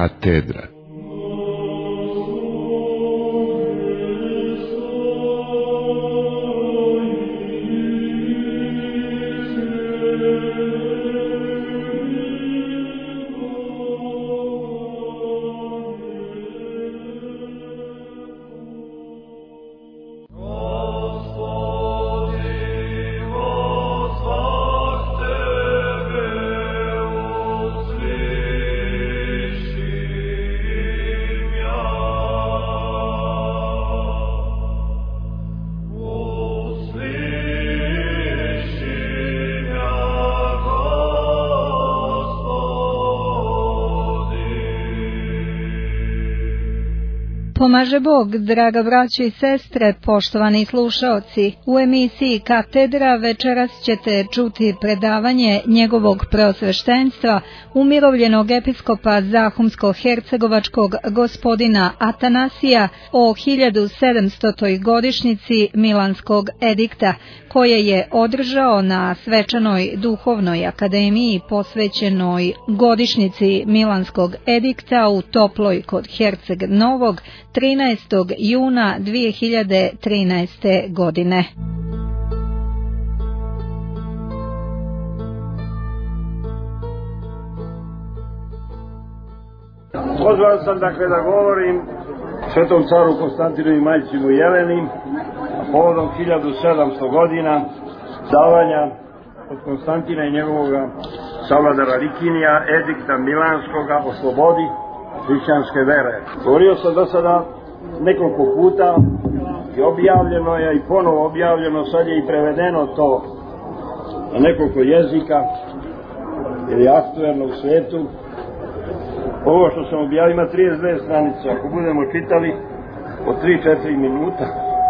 Katedra. Pomaže Bog, draga braćo i sestre, poštovani slušaoci. U emisiji Katedra večeras ćete čuti predavanje njegovog preosveštenstva, umirovljenog episkopa Zahumsko-hercegovačkog gospodina Atanasija o 1700. godišnjici Milanskog edikta, koje je održao na svečanoj duhovnoj akademiji posvećenoj godišnjici Milanskog edikta u Toploj kod Herceg Novog 13. juna 2013. godine. Pozvan sam da govorim svetom caru Konstantinu i majci mu Jeleni povodom 1700 godina davanja od Konstantina i njegovog savladara Likinija edikta Milanskoga o slobodi hrišćanske vere. Govorio sam do sada nekoliko puta i objavljeno je i ponovo objavljeno, sad je i prevedeno to na nekoliko jezika jer je aktuelno u svetu. Ovo što sam objavio ima 32 stranice, ako budemo čitali po 3-4 minuta,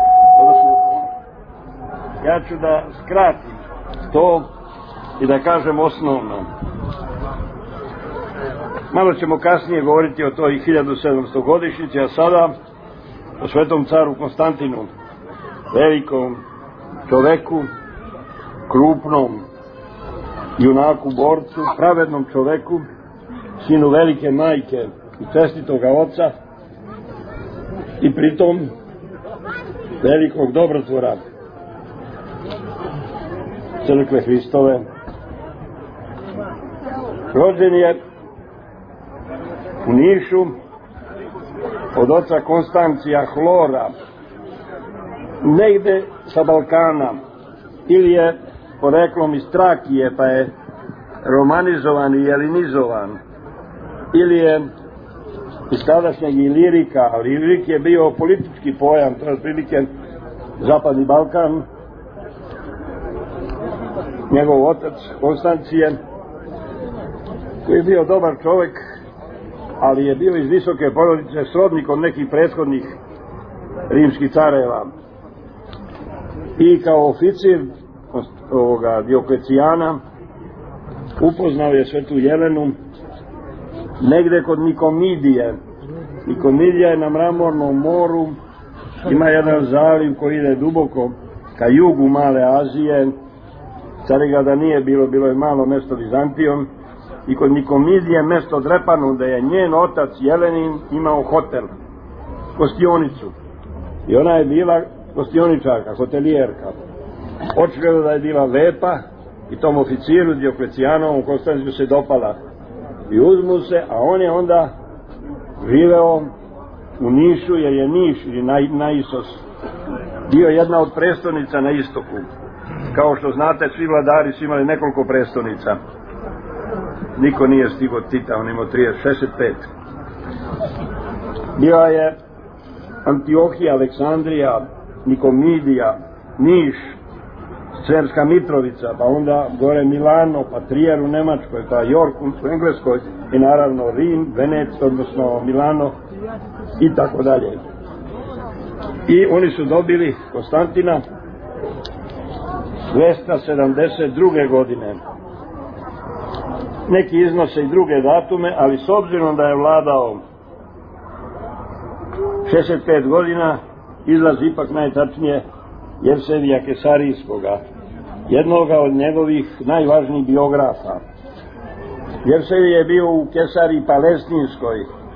ja ću da skratim to i da kažem osnovno. Malo ćemo kasnije govoriti o toj 1700 godišnjici, a sada o svetom caru Konstantinu, velikom čoveku, krupnom junaku, borcu, pravednom čoveku, sinu velike majke i čestitoga oca i pritom velikog dobrotvora crkve Hristove. Rođen je u Nišu od oca Konstancija Hlora, negde sa Balkana, ili je poreklom iz Trakije pa je romanizovan i jelinizovan, ili je iz tadašnjeg Ilirika, ali Ilirik je bio politički pojam, to je otprilike Zapadni Balkan. Njegov otac Konstancije, koji je bio dobar čovjek, ali je bio iz visoke porodice, srodnik od nekih prethodnih rimskih careva. I kao oficir ovoga Dioklecijana upoznao je svetu Jelenu negde kod Nikomidije. Nikomidija je na Mramornom moru, ima jedan zaliv koji ide duboko ka jugu Male Azije. Carigada nije bilo, bilo je malo mesto Vizantijom, i kod Nikomidije mesto Drepanu, da je njen otac Jelenin imao hotel, gostionicu, i ona je bila gostioničarka, hotelijerka. Očigledno da je bila lepa i tom oficiru Dioklecijanovom Konstantinu se dopala i uzmu se, a on je onda živeo u Nišu, jer je Niš ili Naisos bio jedna od prestonica na istoku. Kao što znate, svi vladari su imali nekoliko prestonica. Niko nije stigo Tita, on imao 65. Bila je Antiohija, Aleksandrija, Nikomidija, Niš, Sremska Mitrovica, pa onda gore Milano, pa Trier u Nemačkoj, pa York u Engleskoj i naravno Rim, Venec, odnosno Milano i tako dalje. I oni su dobili Konstantina 272. godine. Neki iznose i druge datume, ali s obzirom da je vladao 65 godina, izlazi ipak najtačnije Jevsevija Kesarijskoga, jednoga od njegovih najvažnijih biografa. Jevsevije je bio u Kesariji Palestinskoj,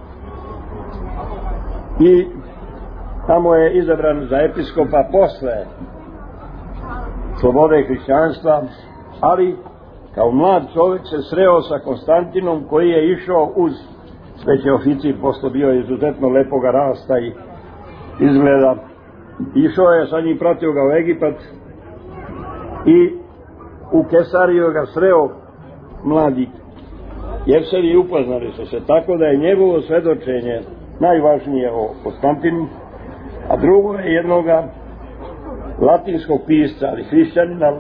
i tamo je izabran za episkopa posle slobode hrišćanstva, ali kao mlad čovjek se sreo sa Konstantinom koji je išao uz, već je oficir, posto bio izuzetno lepoga rasta i izgleda. Išao je sa njim, pratio ga u Egipat i u Kesariju ga sreo mladi Jevsej i upoznali su se, tako da je njegovo svedočenje najvažnije o Konstantinu, a drugo je jednoga latinskog pisca, ali hrišćanina,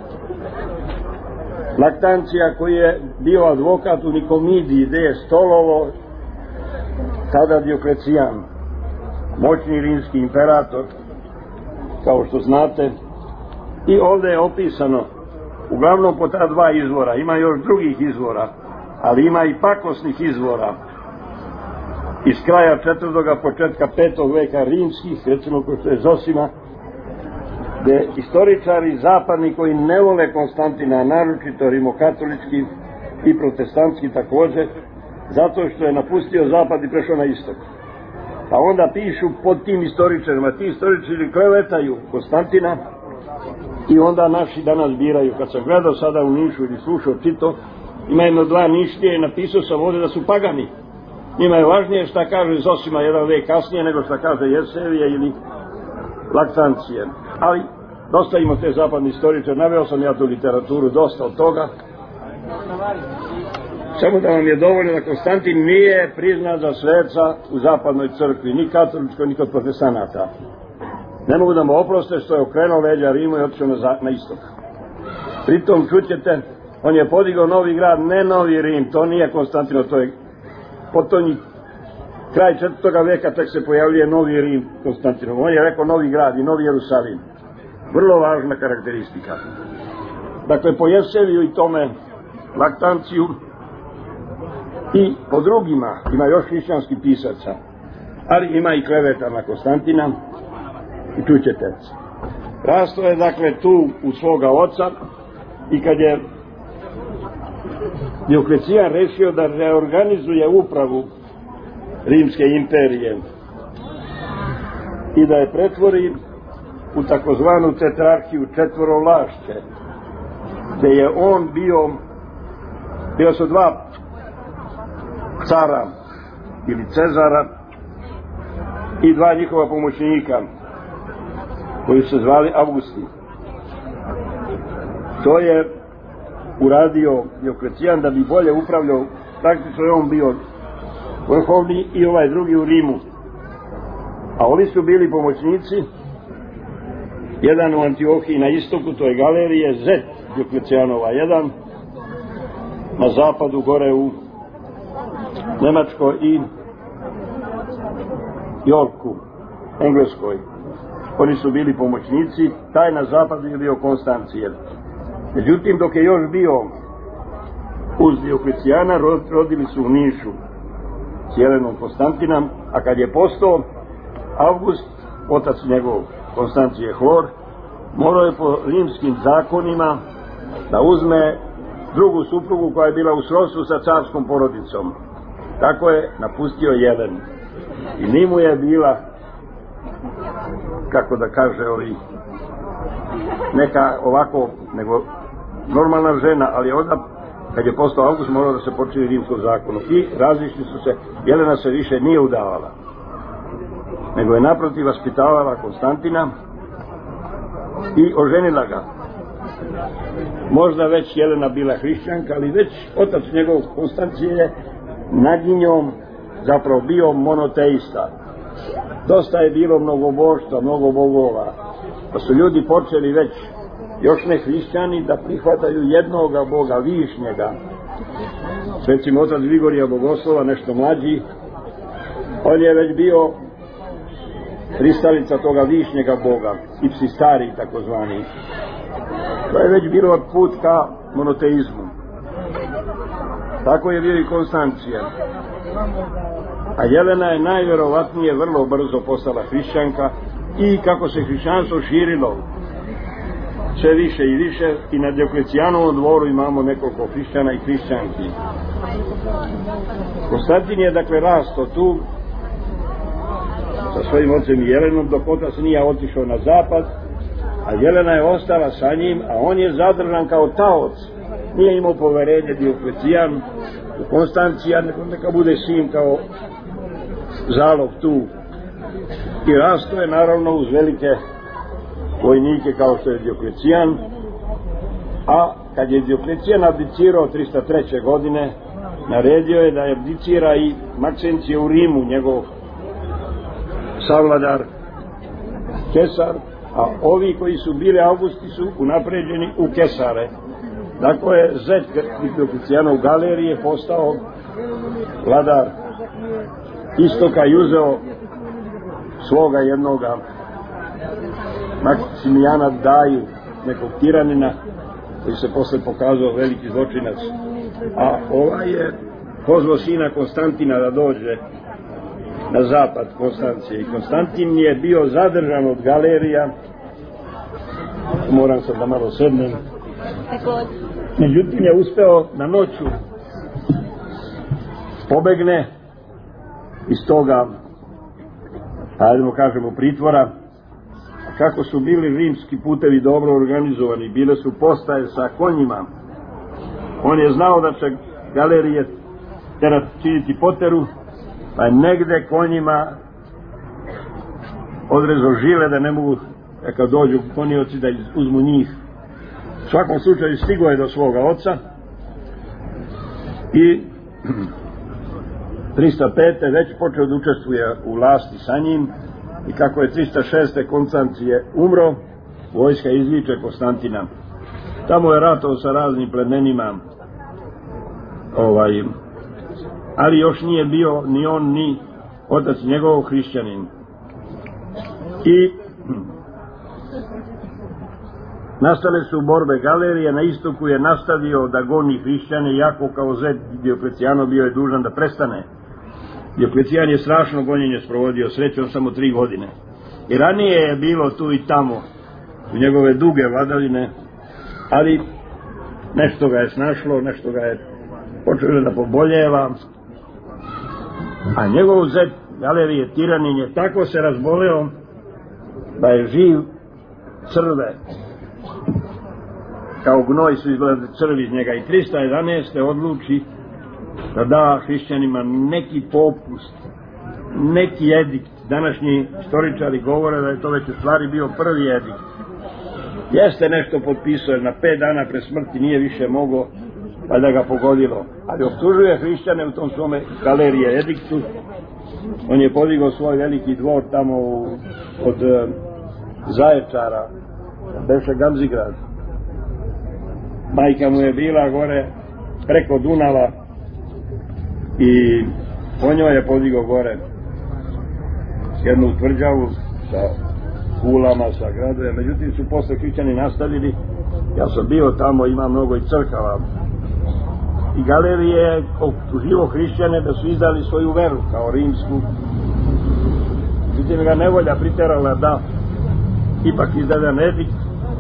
Laktancija, koji je bio advokat u Nikomidiji, gde je stolovo tada Dioklecijan, moćni rimski imperator, kao što znate. I ovde je opisano, uglavnom po ta dva izvora, ima još drugih izvora, ali ima i pakosnih izvora iz kraja 4. početka 5. veka rimskih, recimo ko što je Zosima, gde istoričari zapadni koji ne vole Konstantina, naročito rimokatolički i protestantski takođe, zato što je napustio zapad i prešao na istok. Pa onda pišu pod tim istoričarima, ti istoričari klevetaju Konstantina i onda naši danas biraju. Kad sam gledao sada u Nišu ili slušao čito, ima jedno dva Nišlije i napisao sam ovde da su pagani. Njima je važnije šta kaže Zosima jedan vek kasnije nego šta kaže Jevsevije ili Laktancije. Ali dosta ima te zapadni istoričari, naveo sam ja tu literaturu, dosta od toga. Samo da vam je dovoljno da Konstantin nije priznat za sveca u zapadnoj crkvi, ni katoličkoj, ni kod protestanata. Ne mogu da mu oproste što je okrenuo leđa Rimu i otišao na istok. Pritom čućete, on je podigao novi grad, ne novi Rim, to nije Konstantino, to je potonji kraj 4. veka, tek se pojavljuje novi Rim Konstantinov. On je rekao novi grad i novi Jerusalim. Vrlo važna karakteristika. Dakle, po Jevseviju i tome Laktanciju i po drugima, ima još hrišćanskih pisaca, ali ima i kleveta na Konstantina i čućete. Rasto je dakle tu u svoga oca i kad je Dioklecijan rešio da reorganizuje upravu Rimske imperije i da je pretvori u takozvanu tetrarhiju, četvorovlašće, gde je on bio su dva cara ili Cezara i dva njihova pomoćnika koji se zvali Augusti. To je uradio Dioklecijan da bi bolje upravljao, praktično je on bio vrhovni i ovaj drugi u Rimu, a ovi su bili pomoćnici, jedan u Antiohiji na istoku, to je Galerije, zet Dioklecijanova, jedan na zapadu gore u Nemačkoj i Yorku, Engleskoj. Oni su bili pomoćnici, taj na zapadu je bio Konstancijev. Međutim, dok je još bio uz Dioklecijana, rodili su u Nišu s Jelenom Konstantina, a kad je postao August, otac njegov Konstancije Hlor, morao je po rimskim zakonima da uzme drugu suprugu koja je bila u srodstvu sa carskom porodicom. Tako je napustio Jelen. I ni mu je bila, kako da kaže, neka ovako, nego normalna žena, ali onda, kad je postao August, morao da se počini rimskom zakonu. I različili su se, Jelena se više nije udavala, nego je naprotiv vaspitavala Konstantina i oženila ga. Možda već Jelena bila hrišćanka, ali već otac njegov Konstancije je nad njom zapravo bio monoteista. Dosta je bilo mnogoboštva, mnogo bogova, pa su ljudi počeli već, još ne hrišćani, da prihvataju jednoga boga, višnjega. Recimo otac Grigorija Bogoslova, nešto mlađi, on je već bio pristalica toga višnjega boga, ipsistari takozvani. To je već bilo put ka monoteizmu. Tako je bio i Konstancija. A Jelena je najverovatnije vrlo brzo postala hrišćanka i kako se hrišćanstvo širilo sve više i više, i na Dioklecijanovom dvoru imamo nekoliko hrišćana i hrišćanki. Konstantin je dakle rasto tu sa svojim ocem Jelenom, dok otac nije otišao na zapad, a Jelena je ostala sa njim, a on je zadržan kao taoc. Nije imao poverenje Dioklecijan u Konstancijan, neka bude sin kao zalog tu. I rasto je naravno uz velike vojnike kao što je Dioklecijan, a kad je Dioklecijan abdicirao 303. godine, naredio je da je abdicira i Maksencije u Rimu, njegov savladar Kesar, a ovi koji su bili Augusti su unapređeni u Kesare. Dakle je zet Dioklecijanov Galerije postao vladar istoka i uzeo svoga jednoga Maksimijana Daju, nekog tiranina koji se posle pokazao veliki zločinac, a ovaj je pozvao sina Konstantina da dođe na zapad Konstancije, i Konstantin je bio zadržan od Galerija. Moram sad da malo sednem. Međutim je uspeo na noću pobegne iz toga, hajdemo kažemo, pritvora. Kako su bili rimski putevi dobro organizovani, bile su postaje sa konjima, on je znao da će Galerije činiti poteru, pa je negde konjima odrezao žile da ne mogu, kad dođu konioci, da uzmu njih. U svakom slučaju stigao je do svoga oca i 305. već počeo da učestvuje u vlasti sa njim, i kako je 306. Konstancije umro, vojska izviče Konstantina. Tamo je ratovao sa raznim plemenima, ali još nije bio ni on ni otac njegov hrišćanin. I nastale su borbe Galerije. Na istoku je nastavio da goni hrišćane, iako kao zet Dioklecijanov bio je dužan da prestane. Dioklecijan je strašno gonjenje sprovodio, srećom samo 3 godine. I ranije je bilo tu i tamo u njegove duge vladavine, ali nešto ga je snašlo, nešto ga je počelo da poboljeva, a njegov zet Galerije tiranin je tako se razboleo da je živ crve, kao gnoj su izgledali crvi iz njega, i 311. odluči da da hrišćanima neki popust, neki edikt. Današnji istoričari govore da je to već u stvari bio prvi edikt. Jeste nešto potpisao, jer na 5 dana pre smrti nije više mogao, pa da ga pogodilo. Ali optužuje hrišćane u tom svome Galerije ediktu. On je podigao svoj veliki dvor tamo od Zaječara, beše Gamzigrad. Majka mu je bila gore preko Dunava i po njoj je podigao gore jednu tvrđavu sa kulama, sa gradove. Međutim su posle hrišćani nastavili. Ja sam bio tamo, ima mnogo i crkava. I Galerije je optuživo hrišćane da su izdali svoju veru kao rimsku. Međutim ga nevolja priterala da ipak izdadan edikt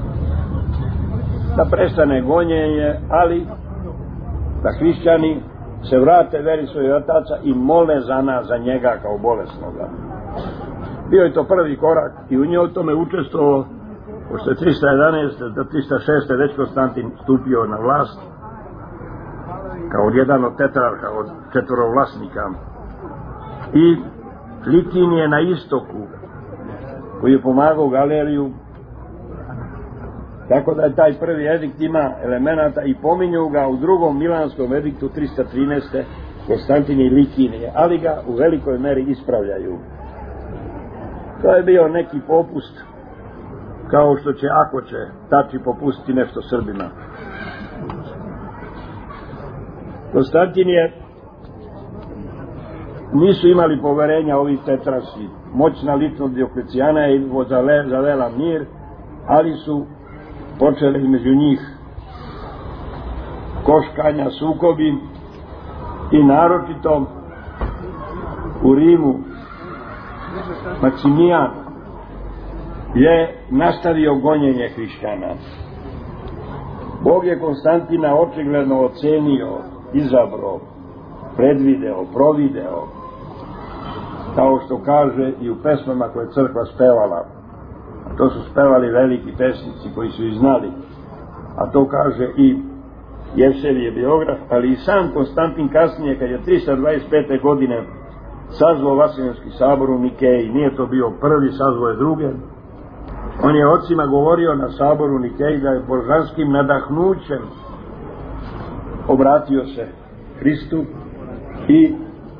da prestane gonjenje, ali da hrišćani se vrate veri svojih otaca i mole za nas, za njega kao bolesnoga. Bio je to prvi korak i u njoj tome učestvovao, pošto je 311. do 306. već Konstantin stupio na vlast kao jedan od tetrarha, od 4 vlasnika. I Likin je na istoku, koji je pomagao Galeriju, tako da je taj prvi edikt ima elemenata, i pominju ga u drugom milanskom ediktu 313. Konstantin i Likinije, ali ga u velikoj meri ispravljaju. To je bio neki popust, kao što će, ako će, Tači popustiti nešto Srbima. Konstantin je, nisu imali poverenja ovi tetrasi. Moćna ličnost Dioklecijana je zavela mir, ali su počeli među njih koškanja, sukobi, i naročito u Rimu Maksimijan je nastavio gonjenje hrišćana. Bog je Konstantina očigledno ocenio, izabrao, predvideo, provideo kao što kaže i u pesmama koje je crkva spevala. To su spevali veliki pesnici koji su ih znali, a to kaže i Jevsevije biograf, ali i sam Konstantin kasnije, kad je 325. godine sazvao Vaseljenski sabor u Nikeji. Nije to bio prvi, sazvao je druge. On je ocima govorio na saboru Nikeji da je božanskim nadahnućem obratio se Hristu i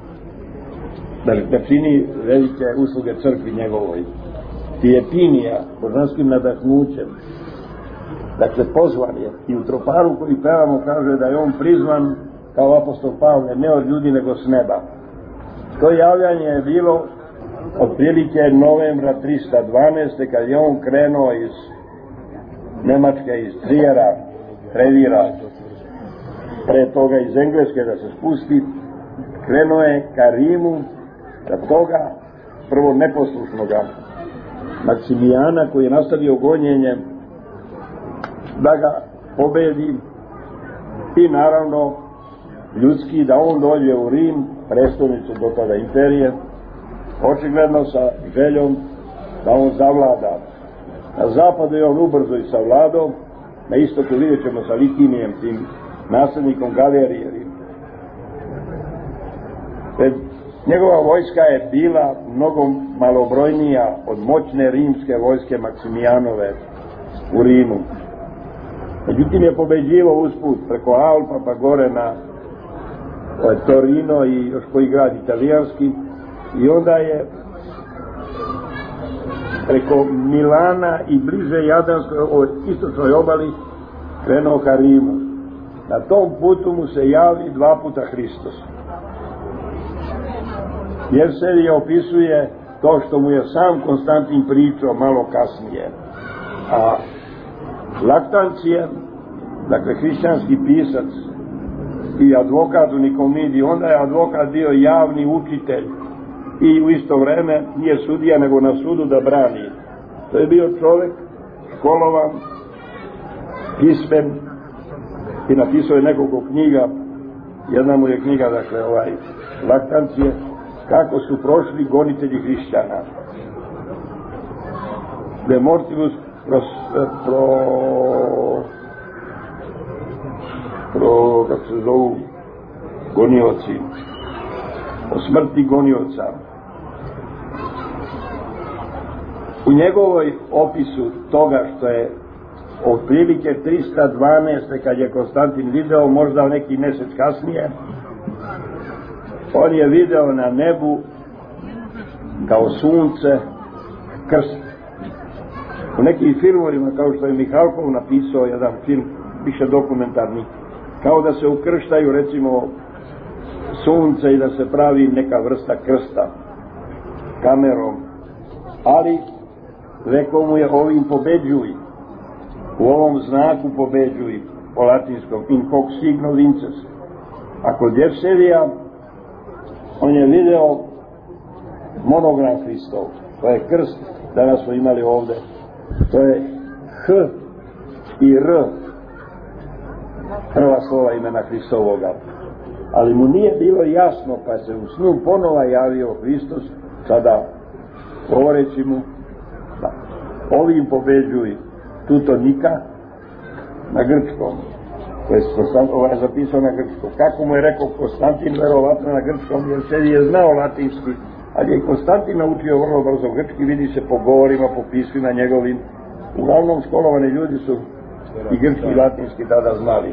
da čini velike usluge crkvi njegovoj. Epinija, božanskim nadahnućem. Dakle, pozvan je. I u troparu koji pevamo kaže da je on prizvan kao apostol Pavle, ne od ljudi nego s neba. To javljanje je bilo otprilike novembra 312. kad je on krenuo iz Nemačke, iz Trevira, pre toga iz Engleske da se spusti, krenuo je ka Rimu, da toga prvo neposlušnoga Maksimijana koji je nastavio gonjenje da ga pobedi i naravno ljudski da on dođe u Rim, prestolnicu do tada imperije, očigledno sa željom da on zavlada. Na zapadu je on ubrzo i savladao, na istoku vidjet ćemo sa Litinijem, tim naslednikom Galerije. Njegova vojska je bila mnogo malobrojnija od moćne rimske vojske Maksimijanove u Rimu. Međutim je pobeđivao usput preko Alpa pa gore na Torino i još koji grad italijanski, i onda je preko Milana i bliže Jadranskoj istočnoj obali krenuo ka Rimu. Na tom putu mu se javi dva puta Hristos. Jevsevije opisuje to što mu je sam Konstantin pričao malo kasnije. A Laktancije, dakle hrišćanski pisac i advokat u Nikomidiji, onda je advokat bio javni učitelj i u isto vreme nije sudija nego na sudu da brani. To je bio čovjek školovan, pismen i napisao je nekoliko knjiga. Jedna mu je knjiga, dakle Laktancije, kako su prošli gonitelji hrišćana. De mortibus kako se zovu gonioci, o smrti gonioca. U njegovoj opisu toga što je otprilike 312. kad je Konstantin video, možda neki mjesec kasnije, on je video na nebu kao sunce krst. U nekim filmovima, kao što je Mihalkov napisao jedan film, više dokumentarni, kao da se ukrštaju recimo sunce i da se pravi neka vrsta krsta kamerom, ali rekao mu je ovim pobeđuj, u ovom znaku pobeđuj, po latinskom in hoc signo vinces. A kod Jevsevija on je video monogram Hristov, to je krst, danas smo imali ovde, to je H i R, prva slova imena Hristovoga, ali mu nije bilo jasno, pa se u snu ponova javio Hristos, sada govoreći mu da ovim pobeđuj tutonika na grčkom. To je zapisao na grčkom. Kako mu je rekao Konstantin, verovatno na grčkom, jer se je znao latinski, ali je Konstantin naučio vrlo brzo grčki, vidi se po govorima, po pismima njegovim. Uglavnom školovani ljudi su i grčki i latinski tada znali.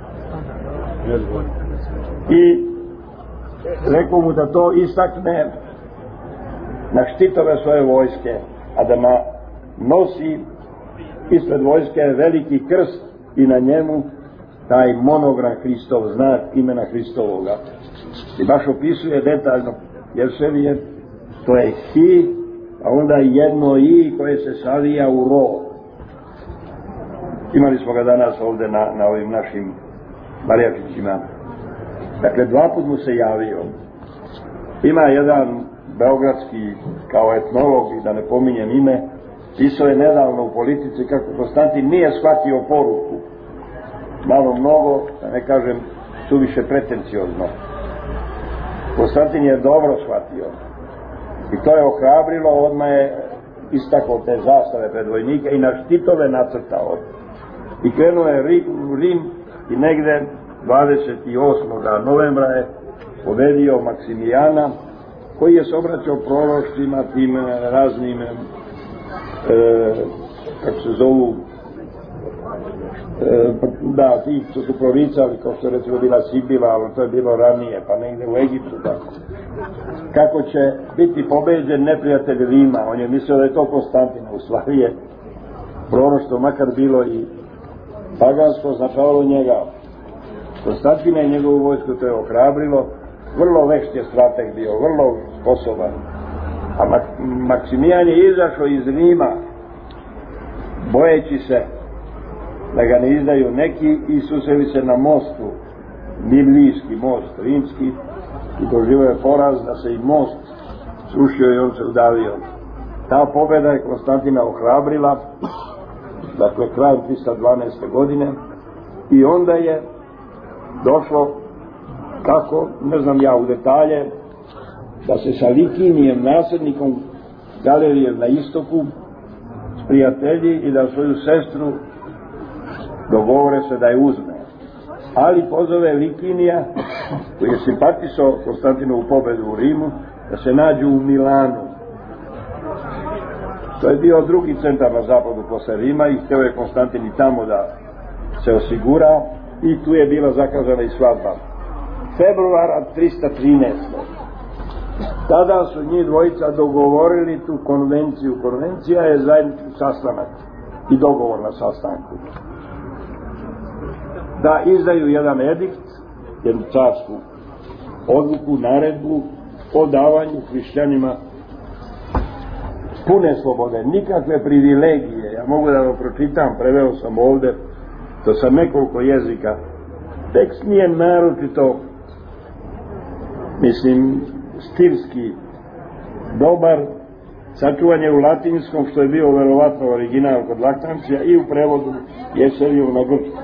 I rekao mu da to istakne na štitove svoje vojske, a da nosi ispred vojske veliki krst i na njemu taj monogram Hristov, znak imena Hristovoga. I baš opisuje detaljno Jevsevije, to je hi, a onda jedno i koje se savija u ro. Imali smo ga danas ovde na ovim našim Marijačićima. Dakle, dva put mu se javio. Ima jedan beogradski, kao etnolog, i da ne pominjem ime, pisao je nedavno u Politici kako Konstantin nije shvatio poruku. Malo mnogo, da ne kažem suviše pretenciozno. Konstantin je dobro shvatio. I to je ohrabrilo, odmah je istakao te zastave pred vojnike i na štitove nacrtao. I krenuo je u Rim i negde 28. novembra je pobedio Maksimijana, koji je se obraćao proroštvima tim raznim, kako se zovu, da, ti što su proricali, kao što recimo bila Sibila, ali to je bilo ranije, pa negde u Egiptu, tako. Kako će biti pobeđen neprijatelj Rima, on je mislio da je to Konstantina, u stvari je proroštvo, makar bilo i pagansko, označavalo njega. Konstantina i njegovu vojsku to je ohrabrilo, vrlo vešt je strateg bio, vrlo sposoban. A Maksimijan je izašao iz Rima, bojeći se da ga ne izdaju neki, i susreli se na mostu, biblijski most, rimski, i doživio je poraz da se i most srušio i on se udavio. Ta pobjeda je Konstantina ohrabrila, dakle krajem 312. godine, i onda je došlo, kako, ne znam ja u detalje, da se sa Likinijem, nasljednikom Galerijem na istoku, prijatelji i da svoju sestru dogovore se da je uzme. Ali pozove Likinija, koji je simpatisao Konstantinovu pobedu u Rimu, da se nađu u Milanu. To je bio drugi centar na zapadu posle Rima i hteo je Konstantin i tamo da se osigura, i tu je bila zakazana i svadba. Februara 313. Tada su njih dvojica dogovorili tu konvenciju. Konvencija je zajednički sastanak i dogovor na sastanku. Da izdaju jedan edikt, jednu carsku odluku, naredbu o davanju hrišćanima pune slobode, nikakve privilegije. Ja mogu da vam pročitam, preveo sam ovde, to sa nekoliko jezika. Tekst nije naročito, mislim, stilski dobar, sačuvan je u latinskom, što je bio verovatno original kod Laktancija, i u prevodu Jeserijev na grčkom.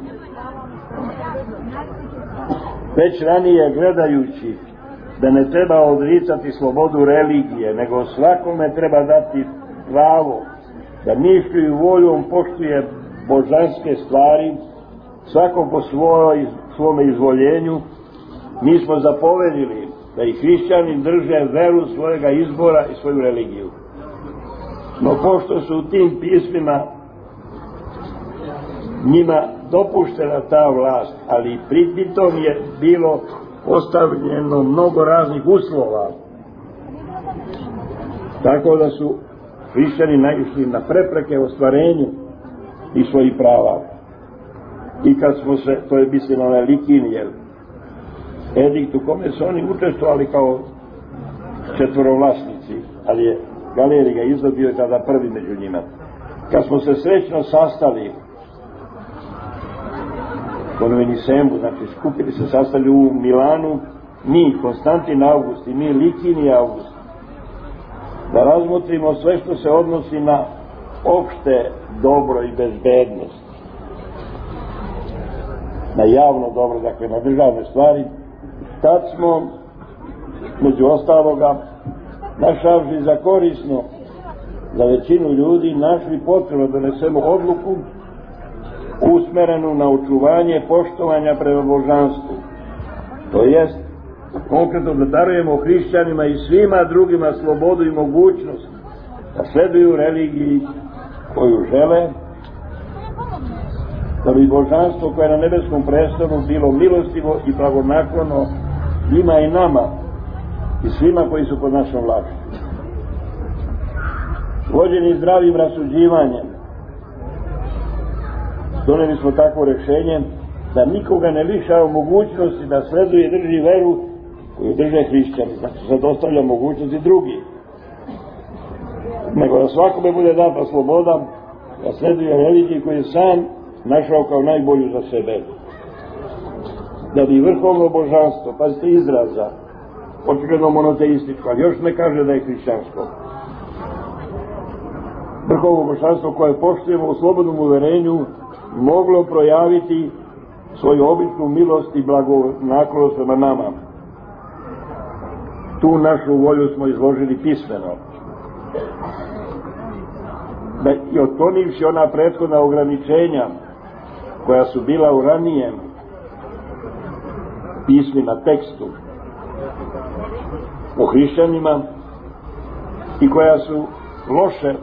Već ranije gledajući da ne treba odricati slobodu religije, nego svakome treba dati pravo da mišlju i voljom poštuje božanske stvari, svako po svome izvoljenju, mi smo zapovedili da i hrišćani drže veru svojega izbora i svoju religiju. No pošto su u tim pismima njima dopuštena ta vlast, ali pritom je bilo postavljeno mnogo raznih uslova, tako da su hrišćani naišli na prepreke ostvarenju i svojih prava. I kad smo se, to je misleno na Likinije, edikt u kome su oni učestvovali kao četvorovlasnici, ali je Galerij ga izdao, bio je tada prvi među njima. Kad smo se srećno sastali Konvenisemu, znači skupili se, sastali u Milanu, mi, Konstantin August i mi, Likinij August, da razmotrimo sve što se odnosi na opšte dobro i bezbednost, na javno dobro, dakle na državne stvari. Tad smo, među ostaloga, našavši za korisno za većinu ljudi, našli potrebno da donesemo odluku usmerenu na očuvanje poštovanja prema božanstvu. To jest, konkretno da darujemo hrišćanima i svima drugima slobodu i mogućnost da sleduju religiji koju žele, da bi božanstvo koje je na nebeskom prestolu bilo milostivo i blagonaklono njima i nama i svima koji su pod našom vlašću. Vođeni zdravim rasuđivanjem, doneli smo takvo rešenje da nikoga ne lišava mogućnosti da sleduje i drži veru koju drže hrišćani. Znači sad ostavlja mogućnosti drugi, nego da svakome bude data sloboda da sleduje religiji koju je sam našao kao najbolju za sebe. Da bi vrhovno božanstvo, pazite izraza, očigledno monoteističko, ali još ne kaže da je hrišćansko. Vrhovno božanstvo koje poštujemo u slobodnom uverenju moglo projaviti svoju običnu milost i blagonaklonost prema nama. tu našu volju smo izložili pismeno. I otklonivši ona prethodna ograničenja koja su bila u ranijem pismima, tekstu o hrišćanima i koja su loše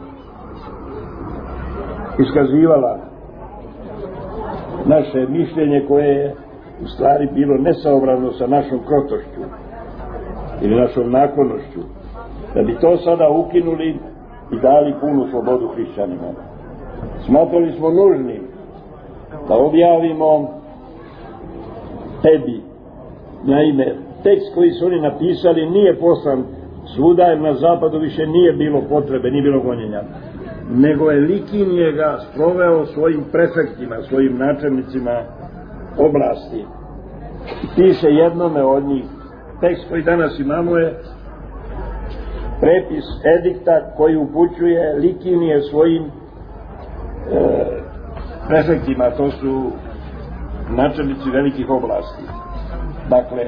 iskazivala naše mišljenje koje je u stvari bilo nesaobrazno sa našom krotošću ili našom naklonošću, da bi to sada ukinuli i dali punu slobodu hrišćanima. Smatrali smo nužnim da objavimo tebi, naime, tekst koji su oni napisali nije poslan svuda, jer na zapadu više nije bilo potrebe, nije bilo gonjenja, nego je Likinije ga sproveo svojim prefektima, svojim načelnicima oblasti. Piše jednome od njih, tekst koji danas imamo je prepis edikta koji upućuje Likinije svojim prefektima, to su načelnici velikih oblasti. Dakle,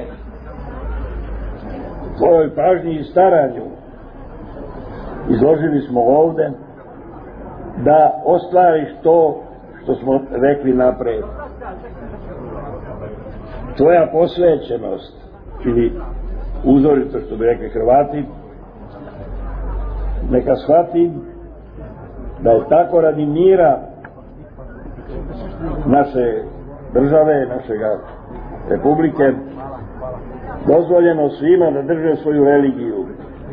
tvojoj pažnji i staranju izložili smo ovde da ostvariš to što smo rekli napred. Tvoja posvećenost ili uzorito, što bi rekli Hrvati, neka shvati da je tako radi mira naše države, našega republike, dozvoljeno svima da drže svoju religiju.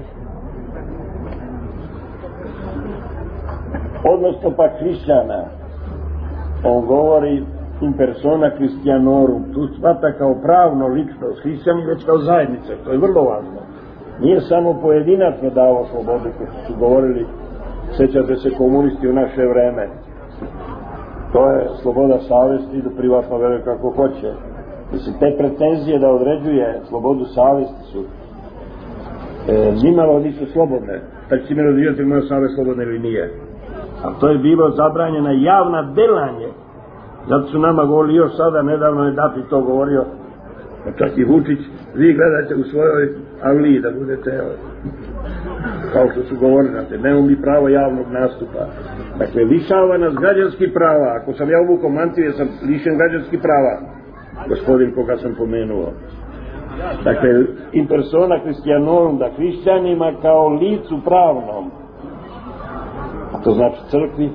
Odnosno pa hrišćana, on govori in persona Christianorum, tu shvata kao pravno ličnost, hrišćani već kao zajednica, to je vrlo važno. Nije samo pojedinačno dao slobodu, kao su govorili, sećate se komunisti u naše vreme. To je sloboda savesti, da privatno veruje kako hoće. Mislim, te pretenzije da određuje slobodu savesti su nimalo nisu slobodne. Tako će mi razvijati moja savest slobodna ili nije. A to je bilo zabranjena javna delanje. Zato su nama govorili još sada, nedavno je Dapi to govorio, čak i Vučić, vi gledate u svojoj avliji da budete, kao što su govorili, znate, nemamo mi pravo javnog nastupa. Dakle, lišava nas građanskih prava. Ako sam ja uvukao mantiju, ja sam lišen građanskih prava, gospodin koga sam pomenuo. Dakle, in persona Christianorum, da hrišćanima kao licu pravnom, a to znači crkvi,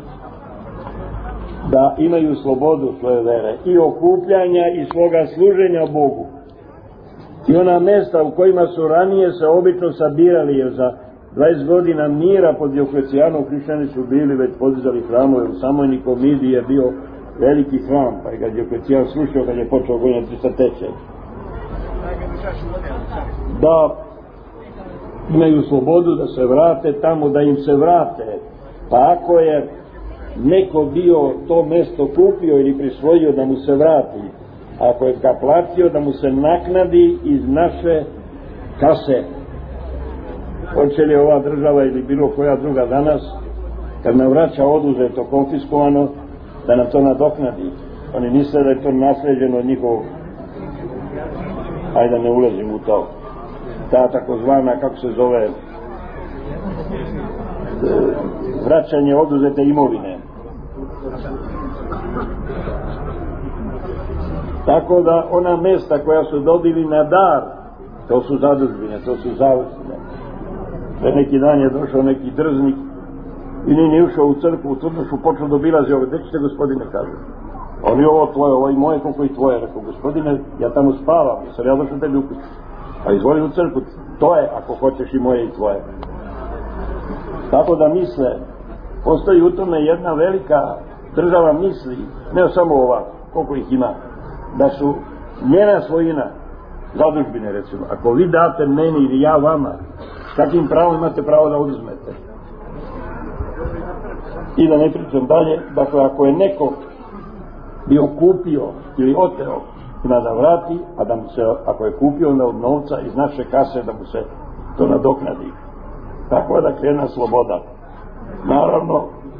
da imaju slobodu svoje vere i okupljanja i svoga služenja Bogu. I ona mesta u kojima su ranije se obično sabirali, jer za 20 godina mira pod Dioklecijanom hrišćani su bili već podizali hramove, u samoj Nikomidiji je bio veliki hram, pa je ga Dioklecijan slušao kad je počeo gonjati sa tečaj. Da imaju slobodu da se vrate tamo, da im se vrate. Pa ako je neko bio to mesto kupio ili prisvojio, da mu se vrati. Ako je ga platio, da mu se naknadi iz naše kase. Hoće li ova država ili bilo koja druga danas, kad nam vraća oduzeto, konfiskovano, da nam to nadoknadi? Oni misle da je to nasleđeno od njihovog, ajde da ne ulazim u to, ta takozvana, kako se zove, vraćanje oduzete imovine. Tako da ona mesta koja su dobili na dar, to su zadužbine, to su zavisne. Pre neki dan je došao neki drznik i nije ušao u crkvu, u Turnušu, počeo da obilazi ove. Gde ćete, gospodine, kaže? On je ovo tvoje, ovo i moje, koliko i tvoje. Rekao, gospodine, ja tamo spavam, sad ja došao tebi u kuću. Pa izvoli u crkvu, to je, ako hoćeš, i moje i tvoje. Tako da misle, postoji u tome jedna velika država misli, ne samo ova, koliko ih ima, da su njena svojina, zadužbine recimo, ako vi date meni ili ja vama, s kakvim pravom imate pravo da oduzmete? I da ne pričam dalje, dakle, ako je neko bio kupio ili oteo, ima da vrati, a da mu se, ako je kupio onda od novca iz naše kase, da mu se to nadoknadi. Tako da krena sloboda. Naravno,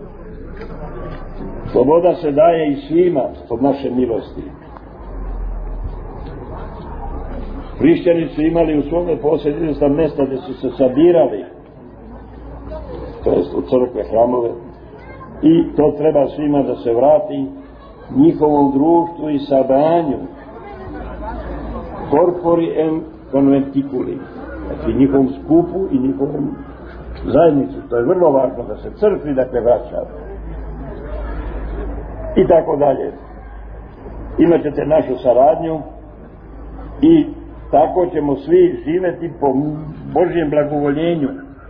sloboda se daje i svima od naše milosti. Hrišćani su imali u svome posljedica mjesta gdje su se sabirali, to jest u crkve, hramove, i to treba svima da se vrati njihovom društvu i sabanju, corpori en conventiculi, znači njihovom skupu i njihovom zajednicu. To je vrlo važno da se crkvi dakle vraća i tako dalje. Imaćete našu saradnju i tako ćemo svi živjeti po Božjem blagovoljenju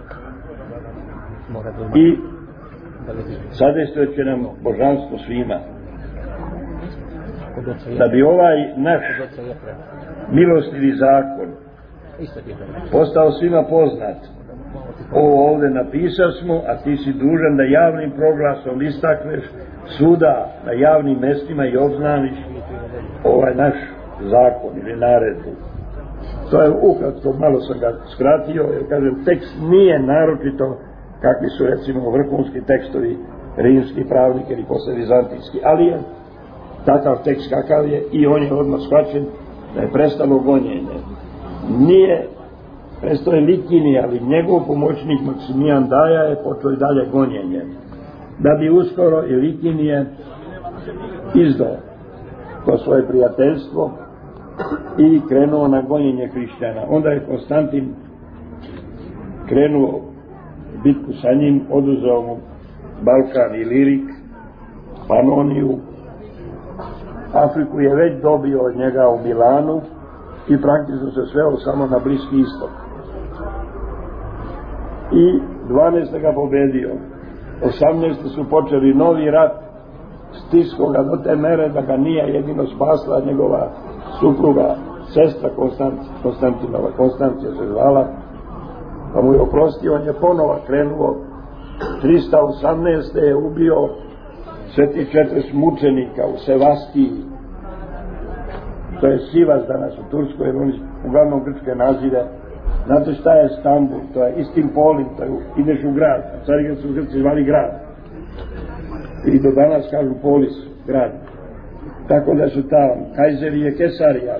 i sadejstvovat će nam božanstvo svima. Da bi ovaj naš milostivi zakon postao svima poznat, ovo ovdje napisali smo, a ti si dužan da javnim proglasom istakneš suda na javnim mestima i obznaniš ovaj naš zakon ili naredbu. To je ukratko, malo sam ga skratio, jer kažem, tekst nije naročito kakvi su recimo vrhunski tekstovi rimski pravnik ili posle vizantijski, ali je takav tekst kakav je i on je odmah shvaćen da je prestalo gonjenje. Nije prestao je Likinije, ali njegov pomoćnik Maksimijan Daja je počeo i dalje gonjenje, da bi uskoro i Likinije izdao to svoje prijateljstvo i krenuo na gonjenje hrišćana. Onda je Konstantin krenuo bitku sa njim, oduzeo mu Balkan i Lirik, Panoniju, Afriku je već dobio od njega u Milanu i praktično se sveo samo na Bliski istok. I 12. ga pobedio. 18. su počeli novi rat, stisko ga do te mere da ga nije jedino spasla njegova supruga, sestra Konstantinova, Konstancija se zvala, pa mu je oprostio, on je ponovo krenuo. 318. je ubio sve ti 40 mučenika u Sevastiji, to je Sivas danas u Turskoj, jer oni uglavnom grčke nazive. Znate šta je Stambul? To je Istimpolin, to je, ideš u grad, a cari ga su Grci zvali grad. I do danas kažu polis, grad. Tako da su tamo, Kajzeri je Kesarija.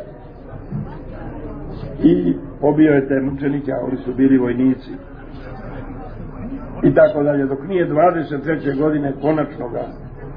I pobio je te mučenike, a oni su bili vojnici. I tako dalje, dok nije 23. godine konačno ga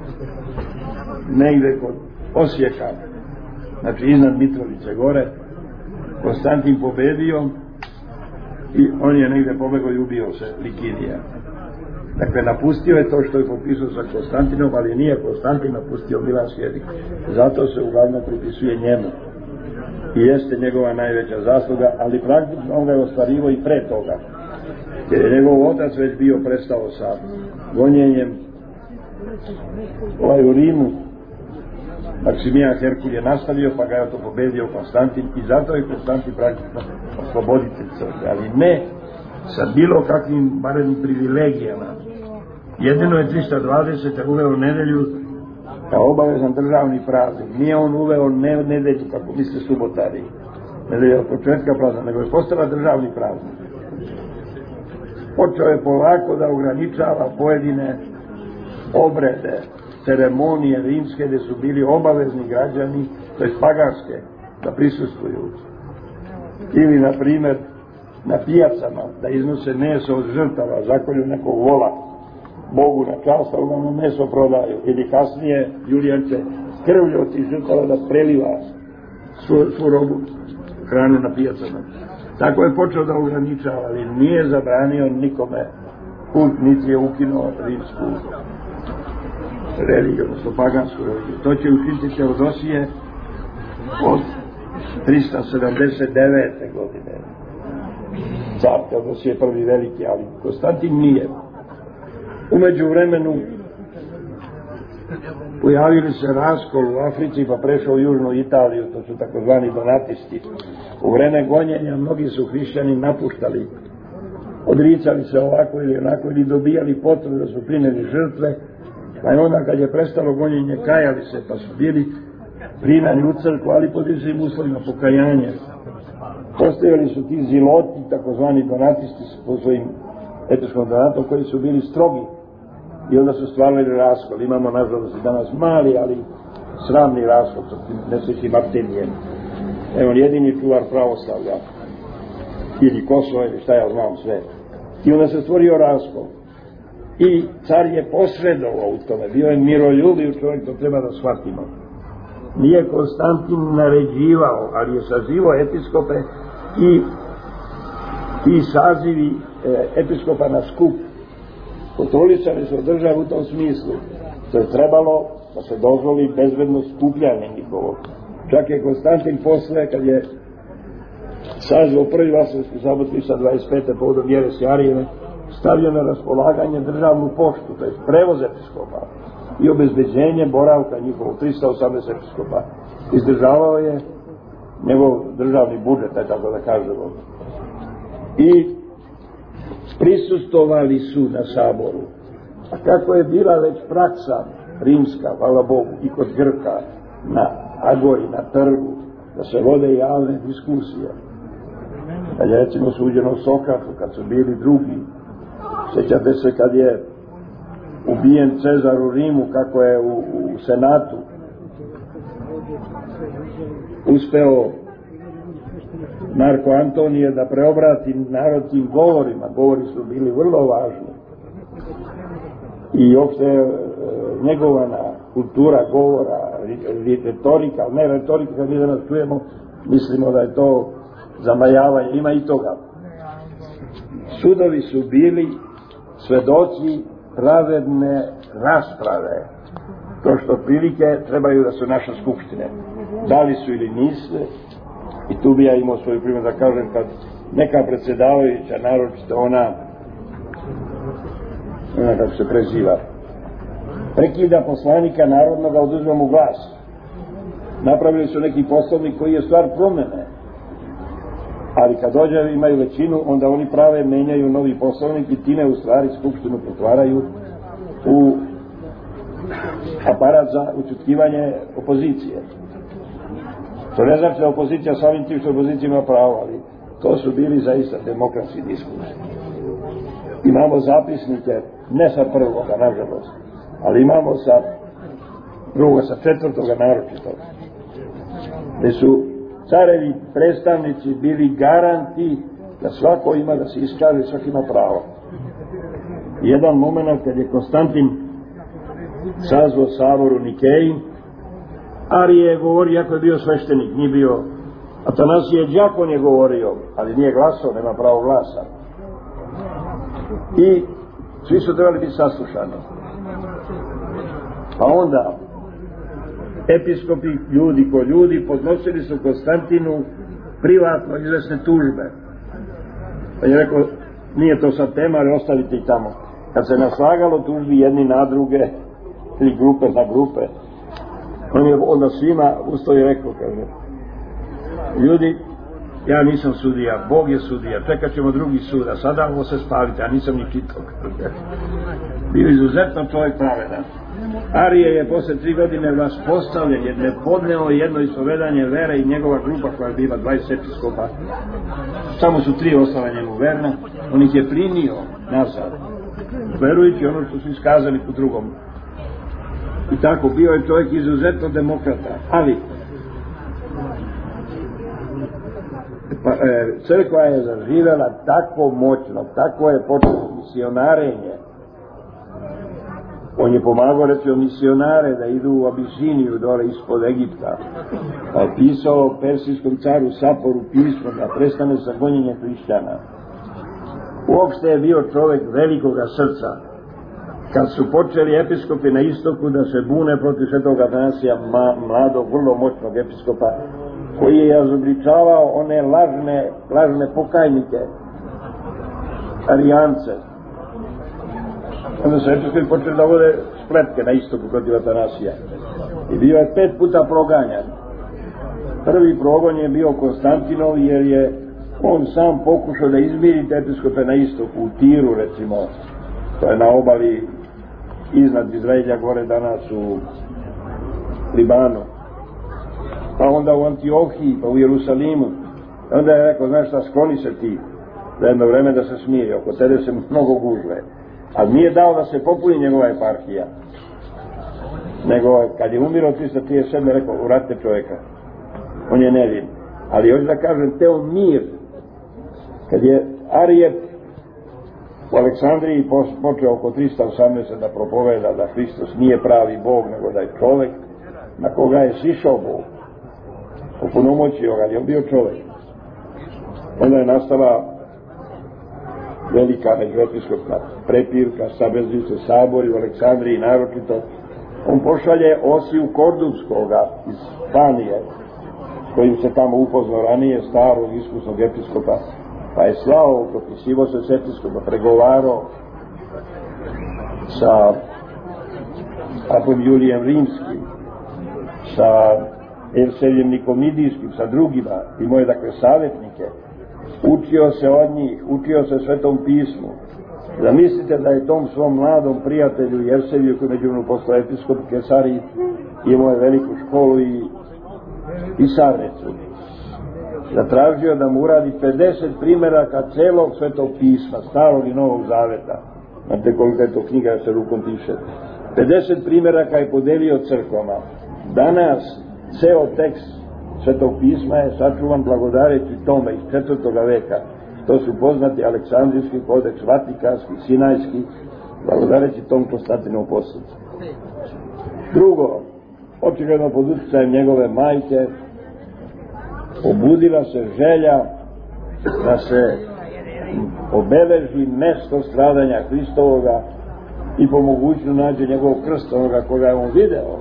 negde kod Osijeka, znači iznad Mitrovice gore, Konstantin pobedio i on je negde pobegao i ubio se Likinija. Dakle, napustio je to što je potpisao sa Konstantinom, ali nije Konstantin napustio milanski jezik. Zato se uglavnom pripisuje njemu. I jeste njegova najveća zasluga, ali praktično on ga je ostvarivo i pre toga. Jer je njegov otac već bio prestao sa gonjenjem. U Rimu Maksimijan Herkulj je nastavio, pa ga je to pobedio Konstantin i zato je Konstantin praktično osloboditelj crkve, ali ne sa bilo kakvim barem privilegijama. Jedino je 320. uveo nedelju kao obavezan državni praznik. Nije on uveo nedelju, kako misle subotari, nedelja od početka praznika, nego je postala državni praznik. Počeo je polako da ograničava pojedine obrede, ceremonije rimske gdje su bili obavezni građani, to je paganske, da prisustvuju. Ili, na primjer, na pijacama da iznose meso od žrtava, zakolju nekog vola, Bogu na čast, a uglavnom meso prodaju. Ili kasnije Julijan će krvlju od tih žrtava da preliva svu robu, hranu na pijacama. Tako je počeo da ograničava, ali nije zabranio nikome kult, niti je ukinuo rimsku religiju, odnosno pagansku religiju. To će učiniti Teodosije od 379. godine. Car Teodosije je prvi veliki, ali Konstantin nije. Umeđu vremenu pojavili se raskol u Africi, pa prešao u južnu Italiju, to su takozvani donatisti. U vreme gonjenja mnogi su hrišćani napuštali, odricali se ovako ili onako, ili dobijali potvrdu da su primili žrtve, pa je onda kad je prestalo gonjenje kajali se, pa su bili primani u crkvu, ali pod izvim uslovima pokajanja. Postojali su ti ziloti, takozvani donatisti po svojim etičkom donatom, koji su bili strogi i onda su stvarali raskol. Imamo nažalost i danas mali, ali sramni raskol sa tim nesvećim Artemijem. on jedini čuvar pravoslavlja, ili Kosovo, ili šta ja znam sve. I onda se stvorio raskol. I car je posredovao u tome, bio je miroljubiv čovjek, to treba da shvatimo. Nije Konstantin naređivao, ali je sazivao episkope i ti sazivi episkopa na skup kontrolisali su državu u tom smislu. To je trebalo da se dozvoli bezbedno skupljanje njihovo. Čak je Konstantin posle, kad je sazvao prvi Vaselski sabor 325. povodom Jeresi Arijeve, stavio na raspolaganje državnu poštu, to je prevoz episkopa i obezbeđenje boravka njihovog 318 episkopa. Izdržavao je njegov državni budžet, tako da kažemo. I prisustovali su na saboru. A kako je bila već praksa rimska, hvala Bogu, i kod Grka, na agori, na trgu, da se vode javne diskusije. Kad je recimo suđeno Sokratu, kad su bili drugi, sjećate se kad je ubijen Cezar u Rimu, kako je u Senatu uspeo Marko Antonije da preobrati narod tim govorima. Govori su bili vrlo važni. I uopšte njegovana kultura govora, retorika, ne retorika, kad mi danas čujemo, mislimo da je to zamajavanje, ima i toga. Sudovi su bili svedoci pravedne rasprave. To što prilike trebaju da su naše skupštine. Da li su ili nisu. I tu bi ja imao svoju primjer da kažem, kad neka predsjedavajuća, naročito ona kako se preziva, prekida poslanika narodnog, a oduzme mu glas. Napravili su neki poslovnik koji je stvar promene. Ali kad dođe imaju većinu, onda oni prave, menjaju novi poslovnik i time u stvari skupštinu pretvaraju u aparat za učutkivanje opozicije. To ne znači da opozicija samim tim što opozicija ima pravo, ali to su bili zaista demokratski diskursi. Imamo zapisnike, ne sa prvoga, nažalost, ali imamo sa drugoga, sa četvrtoga naročito, gde su carevi predstavnici bili garanti da svako ima da se iskaže, svako ima pravo. Jedan moment kad je Konstantin sazvao sabor u Nikeji, Arije je govorio, iako je bio sveštenik, nije bio, Atanasije đakon je govorio, ali nije glasao, nema pravo glasa. I svi su trebali biti saslušani. Pa onda episkopi, ljudi ko ljudi, podnosili su Konstantinu privatno izvesne tužbe. Pa je rekao, nije to sad tema, ali ostavite i tamo. Kad se naslagalo tužbi jedni na druge, ili grupe na grupe, on je onda svima ustao i rekao, kaže, ljudi, ja nisam sudija, Bog je sudija, čekat ćemo drugi sud, a sada ovo se spavite, ja nisam ni čitao. Bio izuzetno čovjek pravedan. Arije je posle 3 godine vas postavljen, jer ne podneo jedno ispovedanje vere i njegova grupa koja je bila 20 episkopa. Samo su 3 ostale njemu verna, on ih je primio nazad, verujući ono što su iskazali po drugom. I tako, bio je čovjek izuzetno demokrata, ali crkva je zaživela tako moćno, tako je počelo misionarenje. On je pomagao, recimo, misionare da idu u Abisiniju dole ispod Egipta, pa je pisao persijskom caru Saporu pismo da prestane sa gonjenjem hrišćana. Uopšte je bio čovjek velikoga srca. Kad su počeli episkopi na istoku da se bune protiv svetog Atanasija, mladog, vrlo moćnog episkopa, koji je izobličavao one lažne pokajnike, arijance. Onda su episkopi počeli da vode spletke na istoku protiv Atanasija. I bio je 5 puta proganjan. Prvi progon je bio Konstantinov, jer je on sam pokušao da izmiri te episkope na istoku, u Tiru recimo, to je na obali iznad Izraelja, gore danas u Libanu, pa onda u Antiohiji, pa u Jerusalimu. Onda je rekao, znaš šta, skloni se ti za jedno vreme da se smije, oko tebe se mnogo gužve. Ali nije dao da se popuni njegova eparhija, nego kad je umirao 337. rekao, uratite čovjeka, on je nevin. Ali hoću da kažem, teo mir, kad je Arijet u Aleksandriji počeo oko 318. da propoveda da Hristos nije pravi Bog, nego da je čovek na koga je sišao Bog, opunomoćio ga, je bio čovek. Onda je nastala velika međuepiskopska prepirka, sabezili se sabori u Aleksandriji naročito. On pošalje Osiju Kordubskoga iz Španije, kojim se tamo upoznao ranije, starog iskusnog episkopa, pa je slao, propisivo se s episkopa, pregovarao sa papom Julijem Rimskim, sa Evsebijem Nikomidijskim, sa drugima, imao je dakle savjetnike, učio se od njih, učio se Svetom pismu. Zamislite da je tom svom mladom prijatelju Evsebiju, koji međuvremenu postao episkop Kesariji, imao je veliku školu i pisarnicu, zatražio da mu uradi 50 primjeraka celog Svetog pisma, starog i novog zaveta. Znate koliko je to knjiga da se rukom piše. 50 primjeraka je podelio crkvama. Danas ceo tekst Svetog pisma je sačuvan blagodareći tome iz 4. veka. To su poznati Aleksandrijski kodeks, Vatikanski, Sinajski, blagodareći tom Konstantinovom posljedcu. Drugo, očigledno pod utjecajem njegove majke obudila se želja da se obeleži mesto stradanja Hristovoga i po mogućnosti nađe njegovog krsta, onoga koga je on video.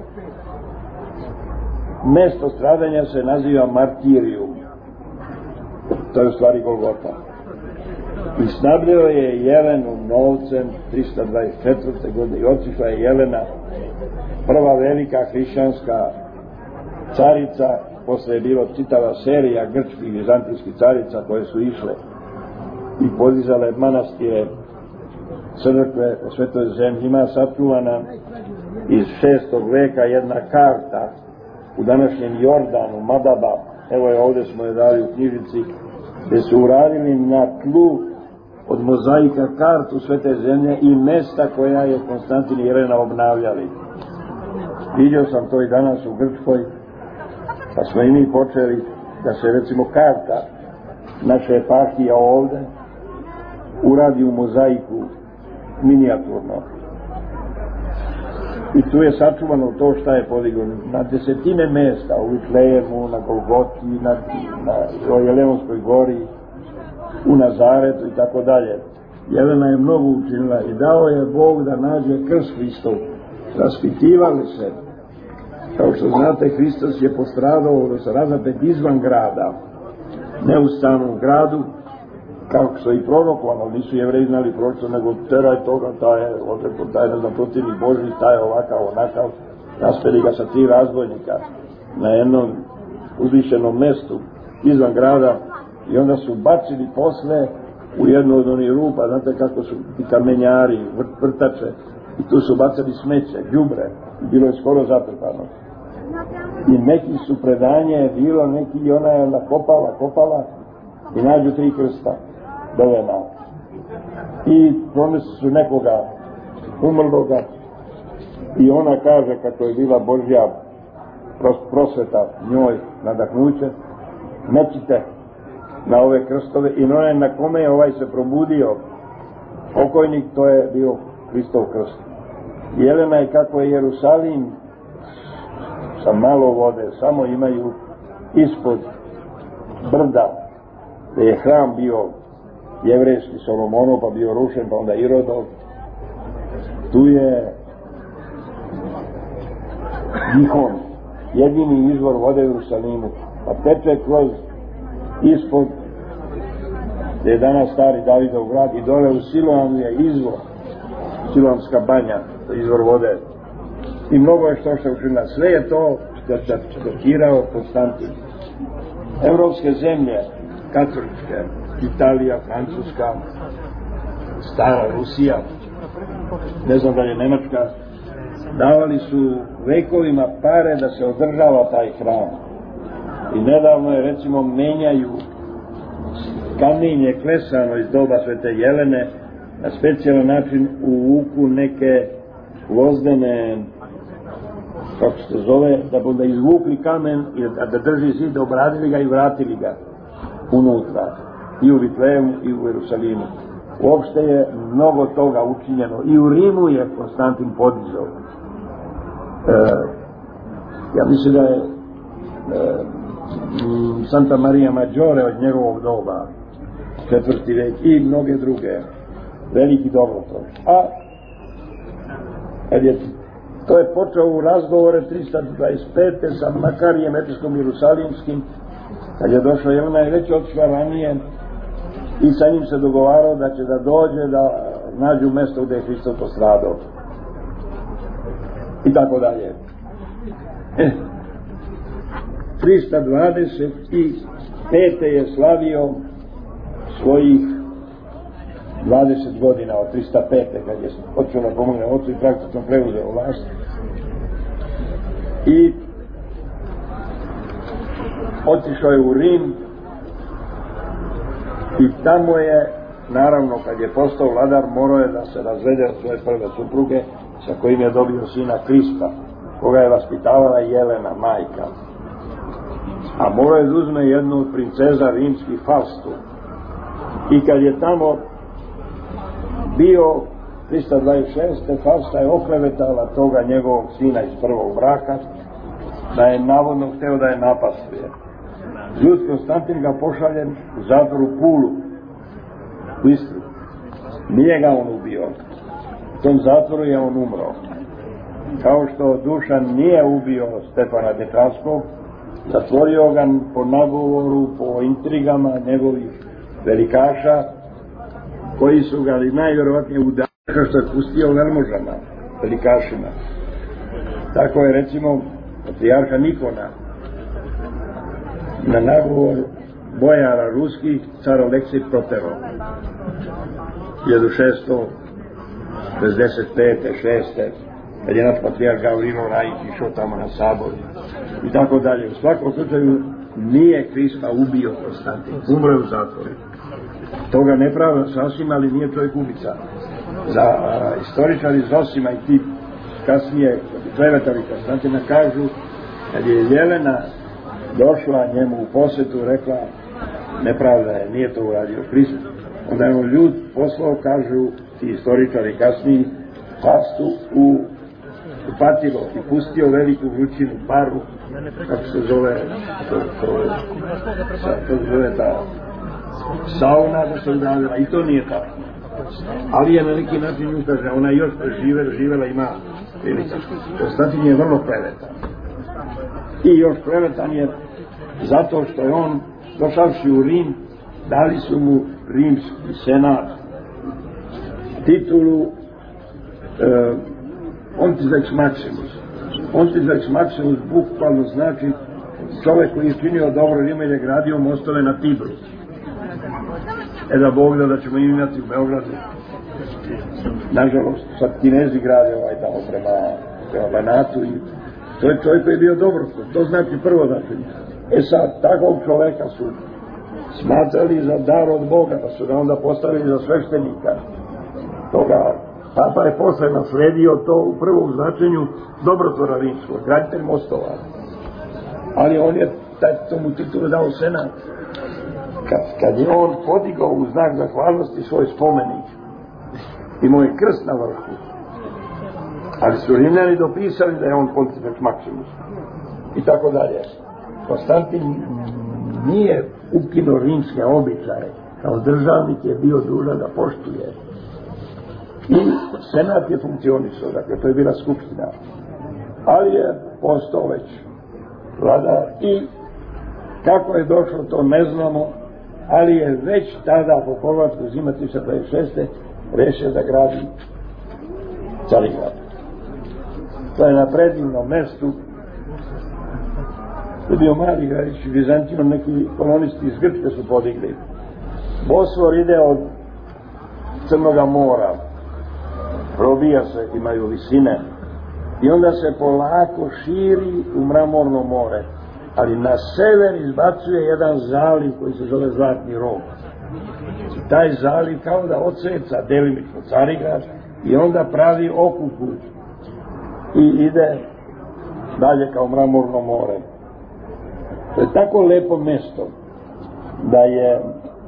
Mesto stradanja se naziva Martirijum. To je u stvari Golgota. I snabdeo je Jelenu novcem 324. godine i otišla je Jelena, prva velika hrišćanska carica. Posle je bilo čitava serija grčkih i vizantijskih carica koje su išle i podizale manastire, crkve po svetoj zemlji. Ima sačuvana iz 6. veka jedna karta u današnjem Jordanu, Madaba, evo je ovdje smo je dali u knjižici, gdje su uradili na tlu od mozaika kartu svete zemlje i mesta koja je Konstantin i Jelena obnavljali. Vidio sam to i danas u Grčkoj, pa smo i mi počeli da se recimo karta naše eparhije ovdje uradi u mozaiku minijaturno. I tu je sačuvano to šta je podigano. Na desetine mesta, u Vitlejemu, na Golgoti, na Jelenonskoj gori, u Nazaretu i tako dalje. Jelena je mnogo učinila i dao je Bog da nađe krst Hristov. Raspitivali se. Kao što znate, Hristos je postradao da se razapet izvan grada, ne u samom gradu, kao što je i prorokovano, nisu Jevreji znali proročstvo, nego teraj toga, taj ne znam, protivnik Božji, taj je ovakav, onakav, raspeli ga sa 3 razbojnika na jednom uzvišenom mestu izvan grada i onda su bacili posle u jednu od onih rupa, znate kako su ti kamenjari, vrtače, i tu su bacali smeće, đubre, i bilo je skoro zatrpano. I neki su predanje bilo, neki i ona je nakopala i nađu 3 krsta dovena. I pronesli su nekoga umrloga i ona kaže kako je bila Božja prosveta njoj nadahnuće, mečite na ove krstove i ona je na kome je ovaj se probudio pokojnik, to je bio Hristov krst. Jelena je kako je Jerusalim sa malo vode, samo imaju ispod brda gdje je hram bio jevrejski Solomonov, pa bio rušen, pa onda Irodov. Tu je Gihon, jedini izvor vode u Jerusalimu, pa teče kroz ispod gdje je danas stari Davidov grad i dole u Siloamu je izvor, Siloamska banja, izvor vode. I mnogo je što učinila. Sve je to štakirao Konstantin. Evropske zemlje, katoličke, Italija, Francuska, stara Rusija, ne znam da je Nemačka, davali su vekovima pare da se održava taj hram. I nedavno je recimo menjaju kamenje klesano iz doba Svete Jelene na specijalan način uvuku neke gvozdene kako se zove, da bi onda izvukli kamen i da drži zid, obradili ga i vratili ga unutra, i u Vitlejemu i u Jerusalimu. Uopšte je mnogo toga učinjeno. I u Rimu je Konstantin podizao. Ja mislim da je Santa Maria Maggiore od njegovog doba, 4. vek, i mnoge druge, veliki dobrotvor. A kad je to je počeo u razgovore 325. sa Makarijem Etiškom Jerusalimskim, kad je došao, jer ona je već otišla ranije i sa njim se dogovarao da će da dođe da nađu mesto gde je Hristos postradao i tako dalje. 325. je slavio svojih 20 godina od 305. kad je počeo da pomogne ocu i praktično preuzeo vlast. I otišao je u Rim i tamo je, naravno, kad je postao vladar, morao je da se razvede od svoje prve supruge, sa kojim je dobio sina Krispa, koga je vaspitavala Jelena, majka. A morao je da uzme jednu od princeza rimskih, Faustu. I kad je tamo bio 326. Fausta je oklevetala toga njegovog sina iz prvog braka, da je navodno hteo da je napastuje. Ljud Konstantin ga pošaljen u zatvor u Pulu, u Istri. Nije ga on ubio. U tom zatvoru je on umro. Kao što Dušan nije ubio Stefana Detranskog, zatvorio ga po nagovoru, po intrigama njegovih velikaša, koji su ga najvjerovatnije udali, kao što je pustio velmožama, velikašima. Tako je, recimo, patrijarha Nikona na nagovor bojara ruskih car Aleksij proterao 1665. 6. kad je naš patrijarh Gavrilo Rajić išao tamo na sabor i tako dalje. U svakom slučaju nije Krispa ubio Konstantin, umro je u zatvoru. Toga ne pravda sasvim, ali nije čovjek ubica. Za istoričari Zosima i ti kasnije klevetali Konstantina kažu, kad je Jelena došla njemu u posjetu, rekla nepravda je, nije to uradio Krist, onda je on ljud poslao, kažu ti istoričari kasniji, Faustu u patilo i pustio veliku vrućinu paru, kako se zove to zove ta sauna da se udavila, i to nije tako. Ali je na neki način nju kaže, ona još živela, ima prilika. Konstantin je vrlo klevetan. I još klevetan je zato što je on, došavši u Rim, dali su mu rimski senat titulu Pontifex Maximus. Pontifex Maximus bukvalno znači čovjek koji je činio dobro Rima i je gradio mostove na Tibru. Da Bog da ćemo imati u Beogradu. Nažalost, sad Kinezi grade tamo prema Banatu i to je čovjek koji je bio dobro. To znači prvo značenje. Sad, takvog čovjeka su smatrali za dar od Boga, pa su ga onda postavili za sveštenika. Toga Papa je posle nasledio to u prvom značenju dobrotvora rimskog, graditelj mostova. Ali on je tomu titulu dao senat. Kad je on podigao u znak zahvalnosti svoj spomenik, imao je krst na vrhu, ali su Rimljani dopisali da je on Pontifex Maximus i tako dalje. Konstantin nije ukinuo rimske običaje, kao državnik je bio dužan da poštuje. I senat je funkcionisao, dakle to je bila skupština, ali je postao već vladar i kako je došlo to ne znamo, ali je već tada po Horvatsku zima 326. rešio da gradi Carigrad. To je na predivnom mestu. To je bio mali gradić, Vizantinom neki kolonisti iz Grčke su podigli. Bosfor ide od Crnoga mora, probija se, imaju visine i onda se polako širi u Mramorno more, ali na sever izbacuje jedan zaliv koji se zove Zlatni rog. I taj zaliv kao da odseca delimično Carigrad i onda pravi okupu i ide dalje kao Mramorno more. To je tako lepo mesto da je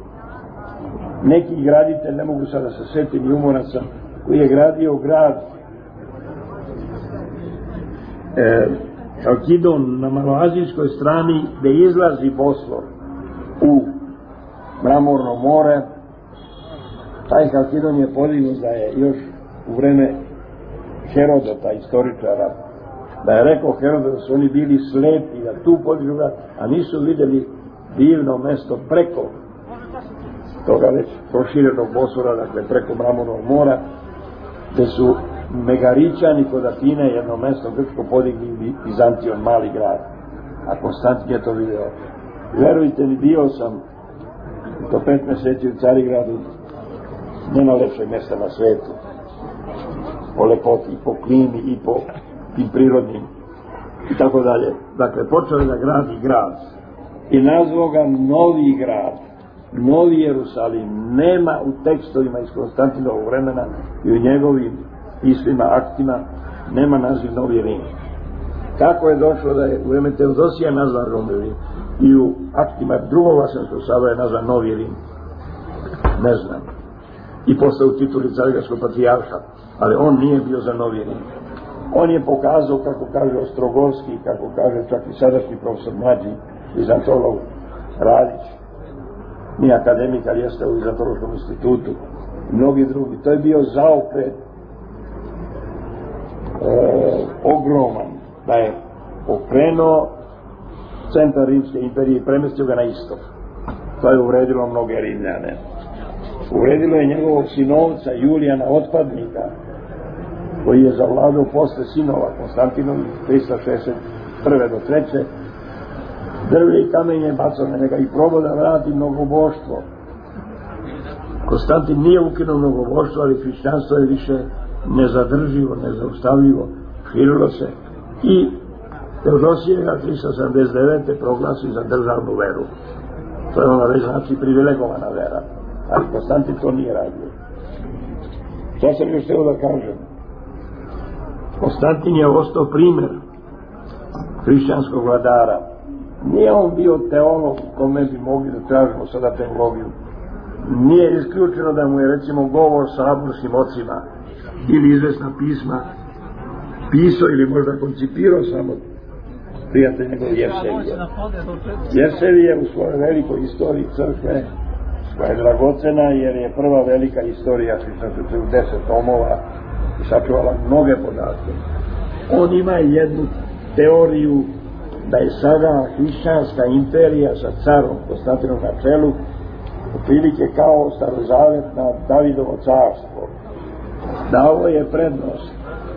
neki graditelj, ne mogu sada se setim i umoran sam, koji je gradio grad Halkidon na maloazijskoj strani gde izlazi Bosfor u Mramorno more. Taj Halkidon je podignut da je još u vreme Herodota, istoričara, da je rekao Herodot da su oni bili slepi, da tu podižu grad, a nisu vidjeli divno mesto preko toga već proširenog Bosfora, dakle preko Mramornog mora, gde su Megarićani kod Atine, jedno mesto grčko, podigli Bizantion, mali grad. A Konstantin je to video. Verujte mi, bio sam to 5 meseci u Carigradu, nema lepšeg mesta na svetu, po lepoti, po klimi i po tim prirodnim i tako dalje. Dakle, počeo je da gradi grad i nazvao ga Novi grad, Novi Jerusalim. Nema u tekstovima iz Konstantinovog vremena i u njegovim pismima, aktima, nema naziv Novi Rim. Kako je došlo da je u vreme Teodosija nazvan Novi Rim i u aktima drugog Vaseljenskog sabora je nazvan Novi Rim? Ne znam. I posle u tituli Carigradskog patrijarha, ali on nije bio za Novi Rim. On je pokazao, kako kaže Ostrogorski, kako kaže čak i sadašnji profesor mlađi Vizantolog Radić, nije akademik, ali jeste u Vizantološkom institutu, mnogi drugi. To je bio zaokret ogroman, da je okrenuo centar Rimske imperije i premestio ga na istok. To je uvredilo mnoge Rimljane. Uvredilo je njegovog sinovca Julijana Otpadnika, koji je zavladao posle sinova Konstantinovi 361. do 3. Drvlje i kamenje bacao na njega i probao da vrati mnogoboštvo. Konstantin nije ukinuo mnogoboštvo, ali hrišćanstvo je više nezadrživo, nezaustavljivo, širilo se i Teodosije ga 379. proglasi za državnu veru. To je ona već znači privilegovana vera, ali Konstantin to nije radio. To sam još hteo da kažem. Konstantin je ostao primer hrišćanskog vladara. Nije on bio teolog kome bi mogli da tražimo sada teologiju. Nije isključeno da mu je recimo govor sa saborskim ocima ili izvesna pisma pisao ili možda koncipirao samo prijatelj njegov Jevsevije. Jevsevije u svojoj velikoj istoriji crkve, koja je dragocena jer je prva velika istorija hrišćanstva u 10 tomova i sačuvala mnoge podatke. On ima jednu teoriju da je sada hrišćanska imperija sa carom Konstantinom na čelu otprilike kao starozavetna Davidovo carstvo. Dao je prednost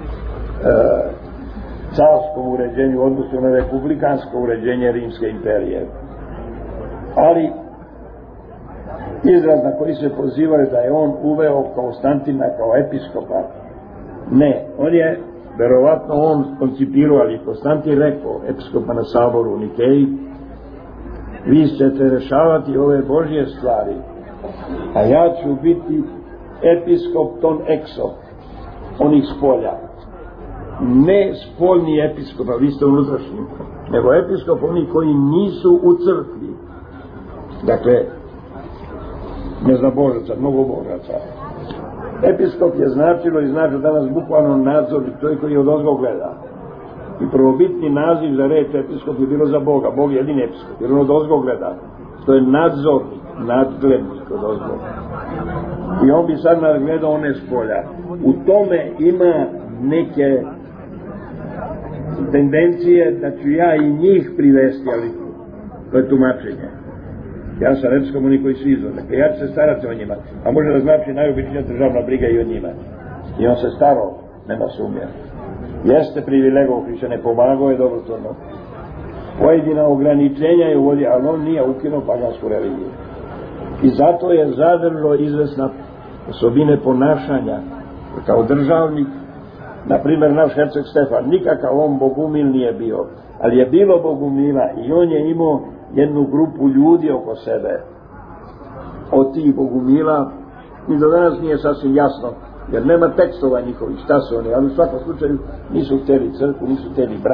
carskom uređenju u odnosu na republikansko uređenje Rimske imperije. Ali izraz na koji se pozivaju da je on uveo Konstantina kao episkopa, ne, on je verovatno on koncipirao, ali Konstantin rekao episkopa na saboru u Nikeji: vi ćete rešavati ove Božje stvari, a ja ću biti episkop ton exo, onih spolja. Ne spoljni episkop, a vi ste unutrašnji, nego episkop oni koji nisu u crkvi. Dakle, ne zna Božaca, mnogo Božaca. Episkop je značilo i znači danas bukvalno nadzornik, čovjek koji od ozgo gleda. I prvobitni naziv za reč episkop je bilo za Boga. Bog je jedini episkop, jer on od ozgo gleda. To je nadzornik, nadglednik od ozgo. I on bi sad nadgledao one spolja. U tome ima neke tendencije da ću ja i njih privesti, ali to je tumačenje. Ja sam episkom oni koji su izvor. Dakle, ja ću se starati o njima. A može da znači najobičnija državna briga i o njima. I on se starao, nema sumnje. Jeste privilegov hrišćane, pomagao je dobrotvorno. Pojedina ograničenja je uvodio, ali on nije ukinuo pagansku religiju. I zato je zadržao izvesna osobine ponašanja kao državnik. Na primjer, naš herceg Stefan, nikakav on bogumil nije bio, ali je bilo bogumila i on je imao jednu grupu ljudi oko sebe. Od tih bogumila i do danas nije sasvim jasno, jer nema tekstova njihovih šta su oni, ali u svakom slučaju nisu hteli crkvu, nisu hteli brak,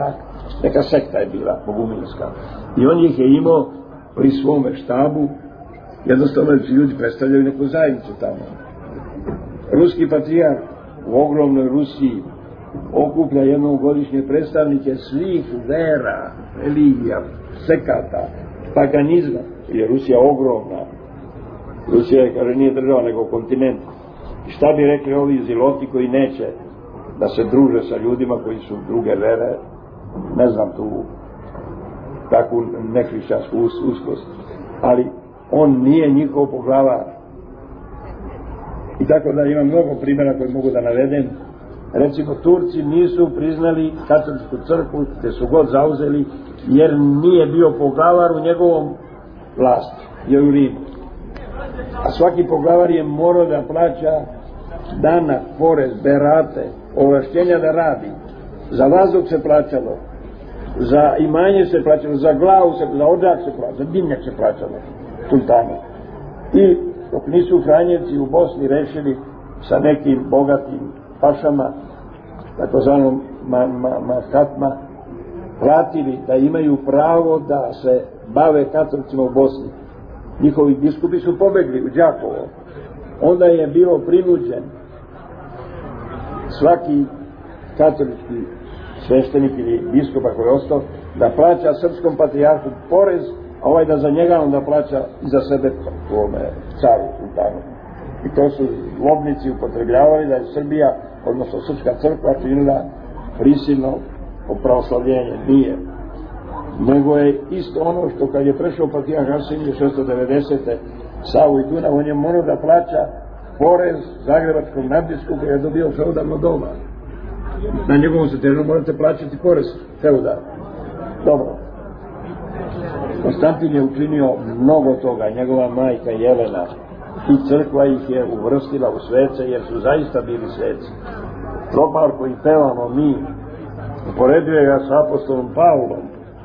neka sekta je bila boguminska. I on ih je imao pri svome štabu, jednostavno ljudi predstavljaju neku zajednicu tamo. Ruski patrijarh u ogromnoj Rusiji okuplja jednom godišnje predstavnike svih vera, religija, sekata, paganizma, jer Rusija je ogromna. Rusija je, kaže, nije država nego kontinent. I šta bi rekli ovi ziloti koji neće da se druže sa ljudima koji su druge vere, ne znam tu takvu nehrišćansku uskost, ali on nije njihov poglavar. I tako da ima mnogo primjera koje mogu da navedem. Recimo, Turci nisu priznali katoličku crkvu, te su god zauzeli, jer nije bio poglavar u njegovom vlasti, je u Rimu. A svaki poglavar je morao da plaća danak, porez, berate, ovlašćenja da radi. Za vazduh se plaćalo, za imanje se plaćalo, za glavu se, za odžak se plaćalo, za dimnjak se plaćalo, sultanu. I dok nisu Franjevci u Bosni rešili sa nekim bogatim pašama, takozvanom Mahatma, platili da imaju pravo da se bave katolicima u Bosni. Njihovi biskupi su pobegli u Đakovo. Onda je bio prinuđen svaki katolički sveštenik ili biskupa koji je ostao da plaća srpskom patrijarhu porez, a ovaj da za njega onda plaća i za sebe ovome caru, sultanu. I to su lobnici upotrebljavali da je Srbija, odnosno srpska crkva, činila prisilno pravoslavljenje. Nije. Nego je isto ono što kad je prešao patrijarh Arsenije 690. Savu i Dunav, on je morao da plaća porez zagrebačkom nadbiskupu jer je dobio feudalno doba. Na njegovom se terenu morate plaćati porez feudal. Dobro. Konstantin je učinio mnogo toga, njegova majka Jelena, i crkva ih je uvrstila u svece jer su zaista bili sveci. Tropar koji pevamo mi, uporedio ga sa apostolom Pavlom,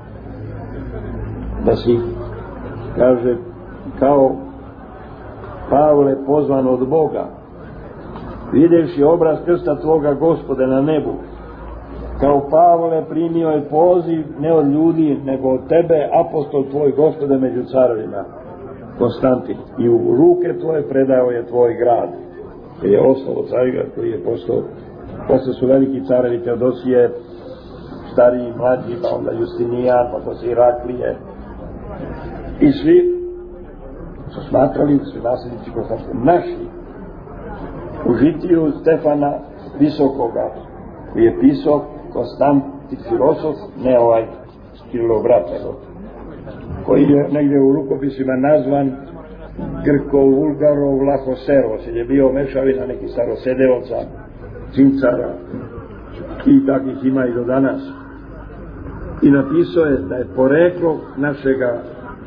da si, kaže, kao Pavle pozvan od Boga, vidjevši obraz krsta tvoga Gospode na nebu, kao Pavle primio je poziv ne od ljudi nego od tebe, apostol tvoj Gospode među carovima, Konstantin, i u ruke tvoje predao je tvoj grad, koji je osnovo Carigrad, koji je postao, posle su veliki carevi Teodosije, stariji, mlađi, pa onda Justinijan, pa posle Iraklije, i svi su smatrali, su nasljednici Konstantina, naši, u žitiju Stefana Visokoga, koji je pisao Konstantin filosof, ne ovaj Kirilov brat, koji je negdje u rukopisima nazvan Grko-Vulgarov Lahoseros, jer je bio mešavina nekih starosedeoca, cincara, i takvih ima i do danas. I napisao je da je poreklo našega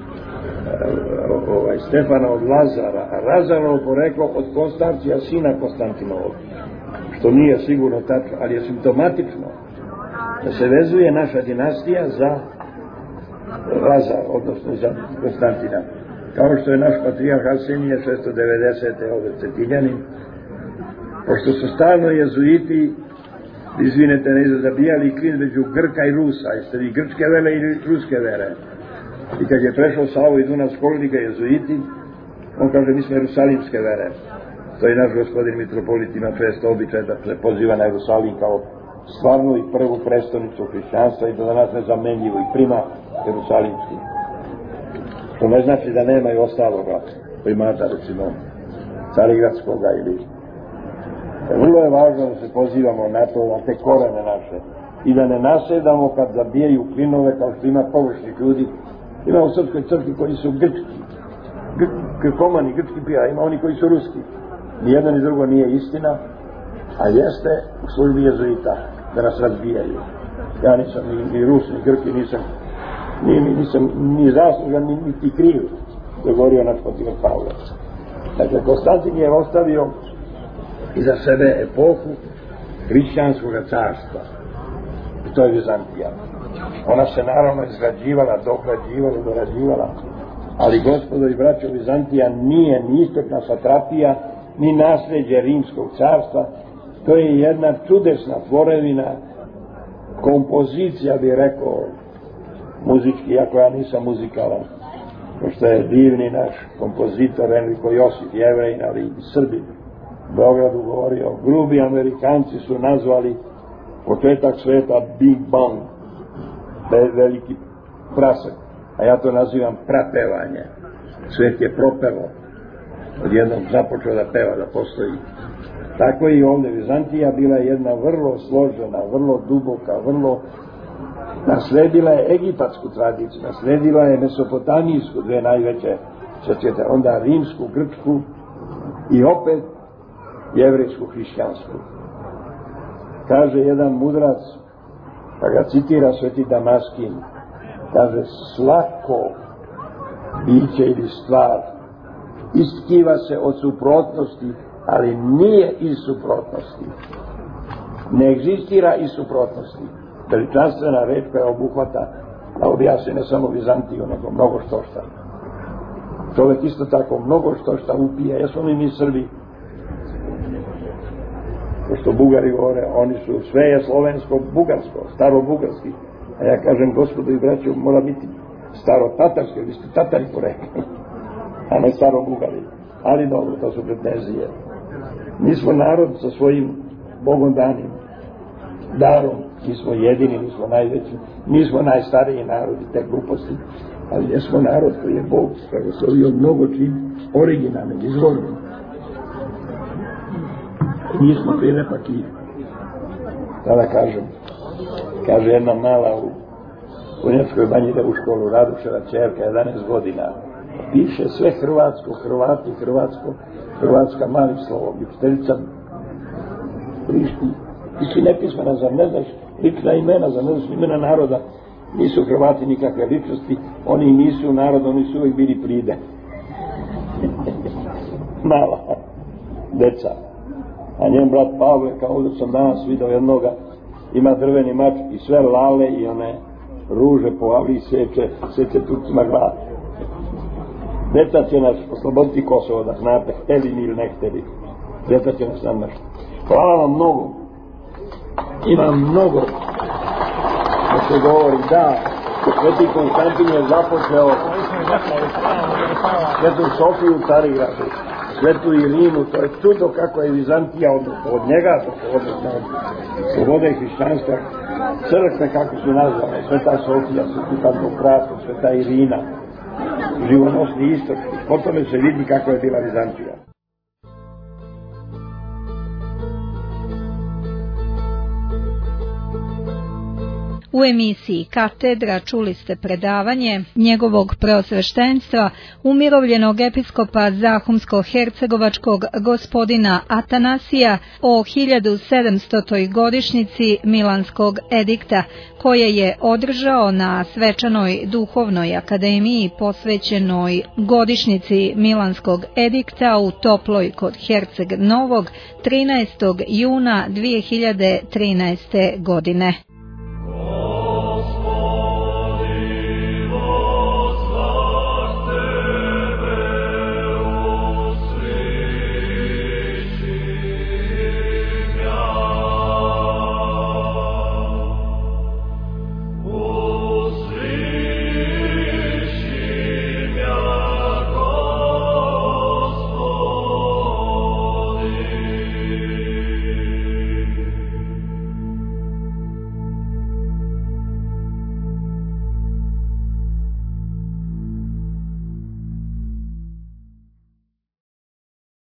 Stefana od Lazara, Lazarovo poreklo od Konstancija, sina Konstantinovog, što nije sigurno tačno, ali je simptomatično da se vezuje naša dinastija za Lazar, odnosno za Konstantina, kao što je naš patrijarh Arsenije 690. ovdje Cetinjanin, pošto su stalno jezuiti, izvinete, ne zabijali klin među Grka i Rusa, jeste vi grčke vere ili ruske vere. I kad je prešao Savu i Dunav, školili ga jezuiti, on kaže, mi smo jerusalimske vere. To je naš gospodin mitropolit ima često običaj da se poziva na Jerusalim kao stvarnu i prvu prestonicu hrišćanstva i do danas nezamenljivu i prima jerusalimski. To ne znači da nema i ostaloga primata, recimo carigradskoga ili... Vrlo je važno da se pozivamo na to, na te korene naše i da ne nasedamo kad zabijaju klinove kao što ima površnih ljudi. Ima u srpskoj crkvi koji su grčki, grkomani, grčki pija, ima oni koji su ruski. Nijedno ni drugo nije istina, a jeste u službi jezuita da nas razbijaju. Ja nisam ni Rus, ni Grk, nisam ni zaslužan, niti kriv, to je govorio naš patrijarh Pavle. Dakle, Konstantin je ostavio iza sebe epohu hrišćanskog carstva. I to je Vizantija. Ona se naravno izgrađivala, dorađivala, ali gospodo i braćo, Vizantija nije ni istočna satrapija, ni nasljeđe rimskog carstva. To je jedna čudesna tvorevina kompozicija, bi rekao, muzički, iako ja nisam muzikalan, pošto je divni naš kompozitor Enrico Josif, Jevrejin, ali i Srbin, u Beogradu govorio, grubi Amerikanci su nazvali početak sveta Big Bang, veliki prasak, a ja to nazivam prapevanje. Svet je propelo, odjednom započeo da peva, da postoji. Tako i ovdje Vizantija bila jedna vrlo složena, vrlo duboka, vrlo nasledila je egipatsku tradiciju, nasledila je mesopotamijsku, dve najveće, onda rimsku, grčku i opet jevrejsku, hrišćansku. Kaže jedan mudrac, pa ga citira Sveti Damaskin, kaže, svako biće ili stvar iskiva se od suprotnosti, ali nije iz suprotnosti. Ne egzistira iz suprotnosti. Veličanstvena reč koja obuhvata, da objasni ne samo Vizantiju, nego mnogo što šta. Čovjek isto tako mnogo što šta upije. Jesmo li mi Srbi? Pošto Bugari govore, oni su, sve je slovensko-bugarsko, staro-bugarski. A ja kažem, gospodu i braću, mora biti staro-tatarski, vi ste Tatari porekli, a ne staro-bugari. Ali dobro, to su pretenzije. Mi smo narod sa svojim Bogom danim darom, mi smo jedini, mi smo najveći, mi smo najstariji narod i te gluposti, ali jesmo narod koji je Bog blagoslovio mnogo čim originalnim, izvornim. Mi smo prilepak i tada kažem, kaže jedna mala u Bunjevskoj banji ide u školu, Raduševa ćerka, 11 godina, piše sve hrvatsko, Hrvati, hrvatsko, hrvatska malim slovom, i učiteljica prišti, ti si nepismena, zar ne znaš lična imena, zar ne znaš imena naroda, nisu Hrvati nikakve ličnosti, oni nisu narod, oni su uvijek bili pride. Mala deca. A njen brat Pavle, kao ovdje sam danas vidio jednoga, ima drveni mač i sve lale i one ruže po Avliji seče Turcima glavu. Deca će nas osloboditi Kosovo, da znate, hteli mi ili ne hteli. Deca će nas namašti. Hvala vam mnogo. Ima mnogo da se govori, da, Sveti Konstantin je započeo Svetu Sofiju u Carigradu, Svetu Irinu, to je čudo kako je Vizantija od njega, od slobode hrišćanstva, crkve kako su nazvane, Sveta Sofija, Sveti Pantokrator, Sveta Irina, živonosni istok, po tome se vidi kako je bila Vizantija. U emisiji Katedra čuli ste predavanje njegovog preosveštenstva, umirovljenog episkopa Zahumsko-hercegovačkog gospodina Atanasija o 1700. godišnjici Milanskog edikta, koje je održao na svečanoj duhovnoj akademiji posvećenoj godišnjici Milanskog edikta u Toploj kod Herceg Novog 13. juna 2013. godine.